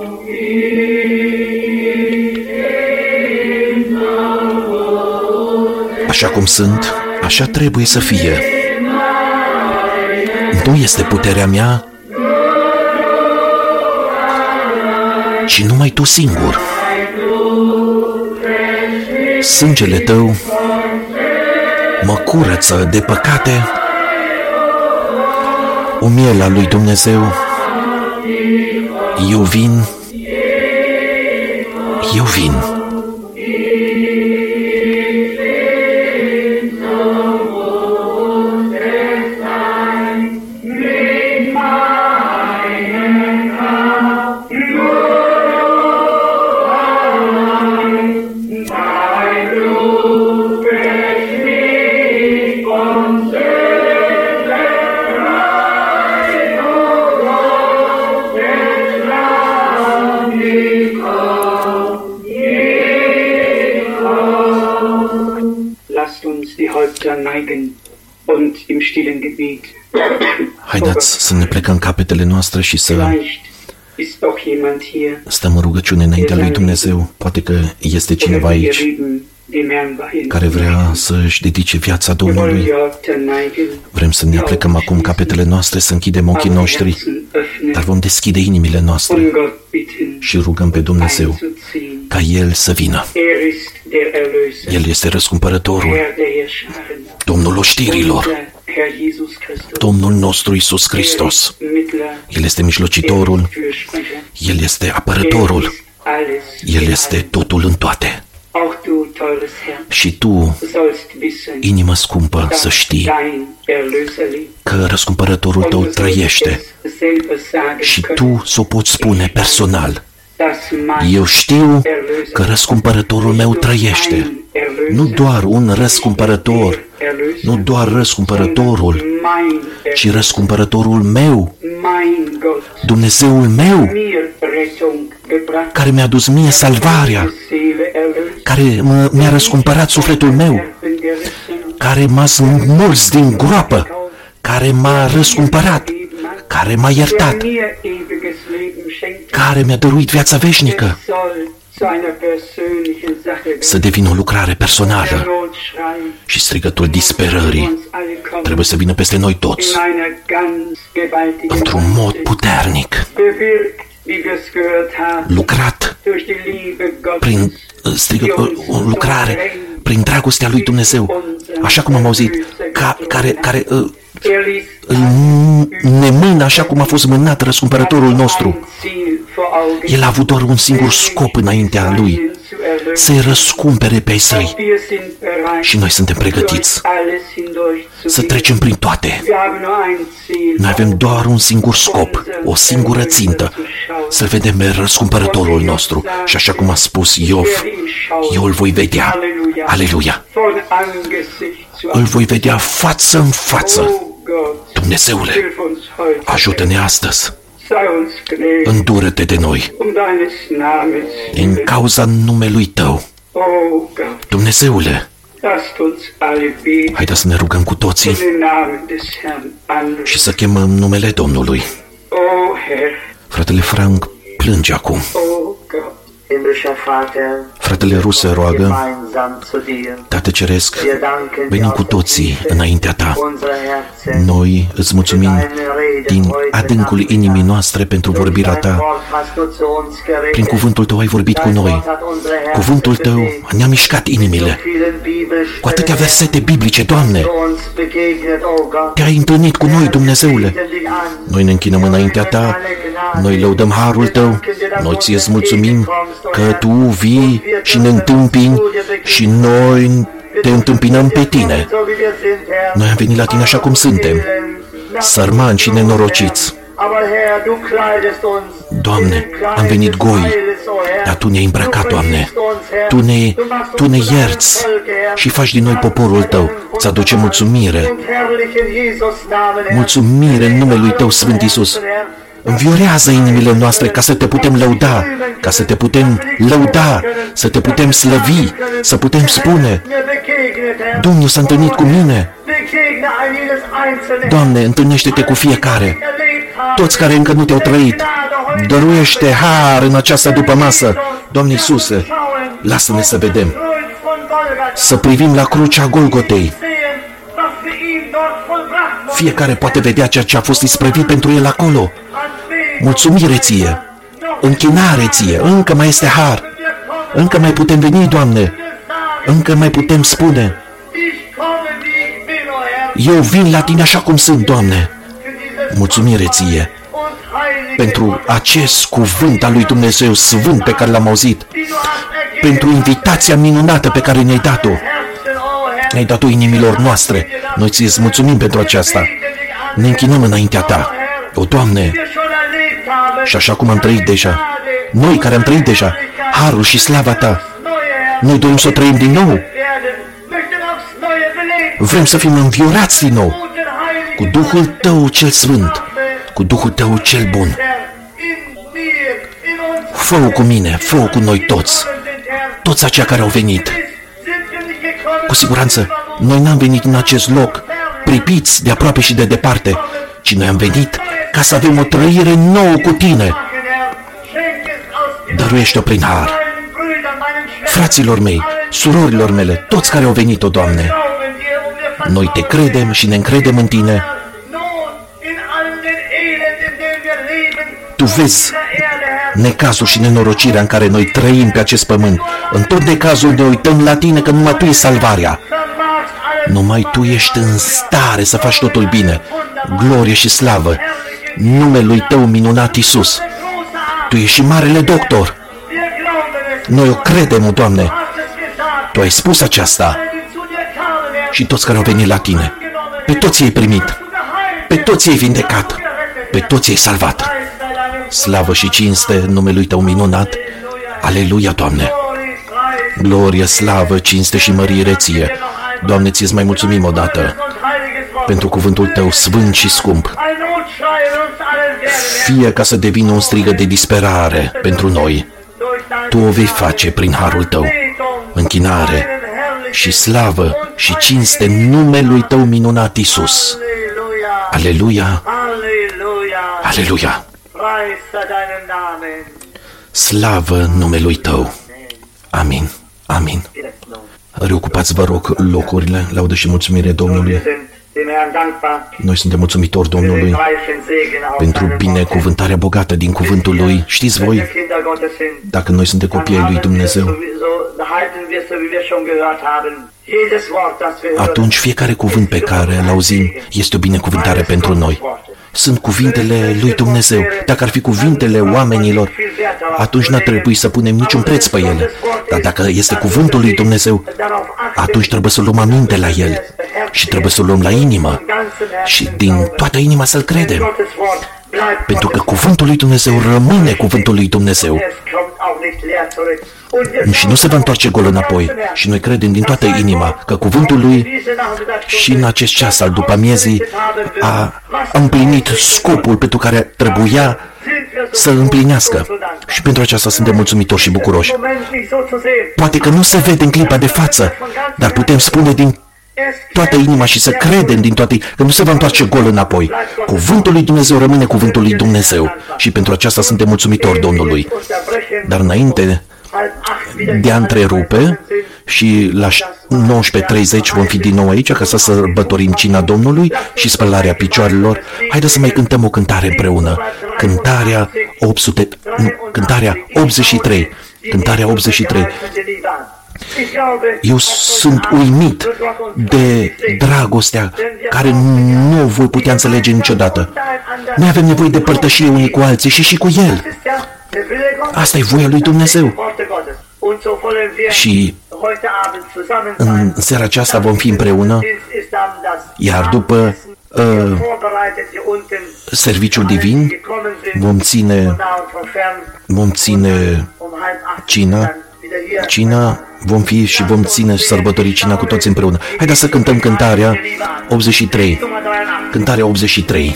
[SPEAKER 1] Așa cum sunt, așa trebuie să fie. Nu este puterea mea, ci numai Tu singur. Sângele Tău mă curăță de păcate, o miel a lui Dumnezeu. Eu vin, eu vin. Haideți să ne plecăm capetele noastre și să stăm în rugăciune înaintea lui Dumnezeu. Poate că este cineva aici care vrea să-și dedice viața Domnului. Vrem să ne aplecăm acum capetele noastre, să închidem ochii noștri, dar vom deschide inimile noastre și rugăm pe Dumnezeu ca El să vină. El este răscumpărătorul, Domnul oștirilor, Domnul nostru Iisus Hristos. El este mijlocitorul, El este apărătorul, El este totul în toate. Și Tu, inimă scumpă, să știi că răscumpărătorul Tău trăiește și Tu s-o poți spune personal. Eu știu că răscumpărătorul meu trăiește. Nu doar un răscumpărător, nu doar răscumpărătorul, ci răscumpărătorul meu, Dumnezeul meu, care mi-a dus mie salvarea, care mi-a răscumpărat sufletul meu, care m-a smuls din groapă, care m-a răscumpărat, care m-a iertat, care mi-a dăruit viața veșnică, să devină o lucrare personală. Și strigătul disperării trebuie să vină peste noi toți, într-un mod puternic, lucrat prin strigătul, o lucrare prin dragostea lui Dumnezeu, așa cum am auzit, ca, care, care uh, ne mână așa cum a fost mânat răscumpărătorul nostru. El a avut doar un singur scop înaintea lui, să-i răscumpere pe ai săi. Și noi suntem pregătiți să trecem prin toate. Noi avem doar un singur scop, o singură țintă, să-l vedem pe răscumpărătorul nostru. Și așa cum a spus Iov, eu îl voi vedea. Aleluia! Îl voi vedea față în față. Dumnezeule, ajută-ne astăzi. Îndură-te de noi în cauza numelui Tău. Dumnezeule, haideți să ne rugăm cu toții și să chemăm numele Domnului. Fratele Frank plânge acum. Fratele rus se roagă: Tată Ceresc, venim cu toții înaintea Ta. Noi îți mulțumim din adâncul inimii noastre pentru vorbirea Ta. Prin cuvântul Tău ai vorbit cu noi. Cuvântul Tău ne-a mișcat inimile. Cu atâtea versete biblice, Doamne, Te-ai întâlnit cu noi, Dumnezeule. Noi ne închinăm înaintea Ta, noi lăudăm harul Tău, noi Ție-ți mulțumim că Tu vii și ne întâmpini și noi Te întâmpinăm pe Tine. Noi am venit la Tine așa cum suntem, sărmani și nenorociți. Doamne, am venit goi, dar Tu ne-ai îmbrăcat, Doamne. Tu ne, Tu ne ierți și faci din noi poporul Tău. Îți aducem mulțumire. Mulțumire în numele Lui Tău, Sfânt Iisus. Înviorează inimile noastre ca să Te putem lăuda, ca să Te putem lăuda, să Te putem slăvi, să putem spune: Domnul s-a întâlnit cu mine. Doamne, întâlnește-Te cu fiecare. Toți care încă nu Te-au trăit, dăruiește har în această dupămasă. Doamne Iisuse, lasă-ne să vedem, să privim la crucea Golgotei. Fiecare poate vedea ceea ce a fost isprăvit pentru el acolo. Mulțumire Ție, închinare Ție, încă mai este har. Încă mai putem veni, Doamne, încă mai putem spune: Eu vin la Tine așa cum sunt, Doamne. Mulțumire Ție pentru acest cuvânt al lui Dumnezeu Sfânt pe care l-am auzit, pentru invitația minunată pe care ne-ai dat-o. Ne-ai dat-o inimilor noastre. Noi Ție-ți mulțumim pentru aceasta. Ne închinăm înaintea Ta, o Doamne, și așa cum am trăit deja, noi care am trăit deja harul și slava Ta, noi dorim să o trăim din nou. Vrem să fim înviorați din nou cu Duhul Tău cel Sfânt, cu Duhul Tău cel Bun. Fă-o cu mine, fă-o cu noi toți, toți aceia care au venit. Cu siguranță, noi n-am venit în acest loc pripiți de aproape și de departe, ci noi am venit ca să avem o trăire nouă cu Tine. Dăruiește-o prin har. Fraților mei, surorilor mele, toți care au venit-o, Doamne, noi Te credem și ne încredem în Tine. Tu vezi necazul și nenorocirea în care noi trăim pe acest pământ. În tot necazul ne uităm la Tine, că numai Tu ești salvarea. Numai Tu ești în stare să faci totul bine. Glorie și slavă numelui Tău minunat, Iisus. Tu ești și marele doctor. Noi o credem, Doamne. Tu ai spus aceasta. Și toți care au venit la Tine, pe toți i-ai primit, pe toți i-ai vindecat, pe toți i-ai salvat. Slavă și cinste numelui Tău minunat. Aleluia, Doamne. Glorie, slavă, cinste și mărire Ție. Doamne, Ție-ți mai mulțumim odată pentru cuvântul Tău sfânt și scump. Fie ca să devină un strigă de disperare pentru noi. Tu o vei face prin harul Tău. Închinare și slavă și cinste numelui Tău minunat, Iisus. Aleluia! Aleluia! Slavă numelui Tău! Amin! Amin! Reocupați, vă rog, locurile. Laudă și mulțumire Domnului. Noi suntem mulțumitori Domnului pentru binecuvântarea bogată din cuvântul Lui. Știți voi, dacă noi suntem copii ai lui Dumnezeu, atunci fiecare cuvânt pe care îl auzim este o binecuvântare pentru noi. Sunt cuvintele lui Dumnezeu. Dacă ar fi cuvintele oamenilor, atunci n-ar trebui să punem niciun preț pe ele. Dar dacă este cuvântul lui Dumnezeu, atunci trebuie să luăm aminte la el și trebuie să-l luăm la inimă și din toată inima să-l credem. Pentru că cuvântul lui Dumnezeu rămâne cuvântul lui Dumnezeu și nu se va întoarce gol înapoi. Și noi credem din toată inima că cuvântul lui și în acest ceas al după amiezii a împlinit scopul pentru care trebuia să împlinească. Și pentru aceasta suntem mulțumitori și bucuroși. Poate că nu se vede în clipa de față, dar putem spune din toată inima și să credem din toate, că nu se va întoarce gol înapoi. Cuvântul lui Dumnezeu rămâne cuvântul lui Dumnezeu și pentru aceasta suntem mulțumitori Domnului. Dar înainte de a întrerupe și la nouăsprezece treizeci vom fi din nou aici ca să sărbătorim cina Domnului și spălarea picioarelor. Haideți să mai cântăm o cântare împreună. Cântarea opt sute, cântarea optzeci și trei. Cântarea optzeci și trei. Eu sunt uimit de dragostea care nu voi putea înțelege niciodată. Noi avem nevoie de părtășie unii cu alții și și cu El. Asta e voia lui Dumnezeu. Și în seara aceasta vom fi împreună, iar după uh, serviciul divin vom ține, vom ține cina, cina, vom fi și vom ține sărbătorii cina cu toți împreună. Haideți să cântăm cântarea optzeci și trei. Cântarea optzeci și trei.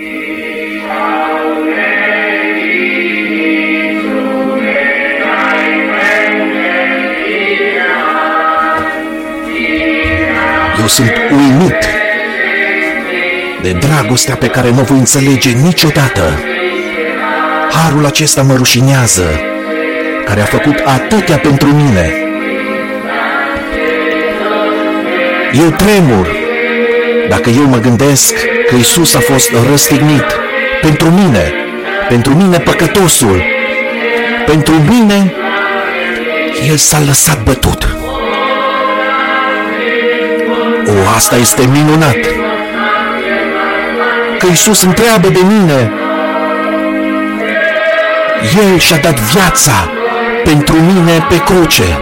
[SPEAKER 1] Eu sunt uimit de dragostea pe care nu o voi înțelege niciodată. Harul acesta mă rușinează, care a făcut atâtea pentru mine. Eu tremur dacă eu mă gândesc că Iisus a fost răstignit pentru mine, pentru mine păcătosul, pentru mine El s-a lăsat bătut. O, asta este minunat! Că Iisus întreabă de mine. El și-a dat viața pentru mine pe cruce.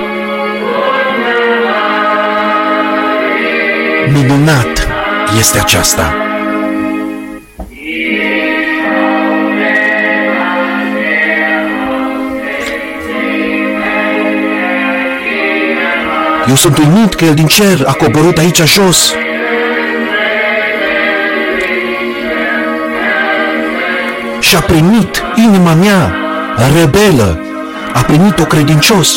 [SPEAKER 1] Minunat este aceasta! Eu sunt uimit că El din cer a coborât aici jos. Și a primit inima mea rebelă, a primit-o credincios.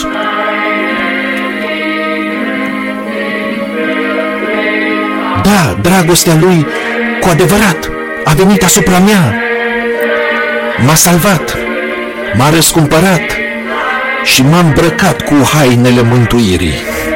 [SPEAKER 1] Da, dragostea Lui cu adevărat a venit asupra mea. M-a salvat, m-a răscumpărat și m-a îmbrăcat cu hainele mântuirii.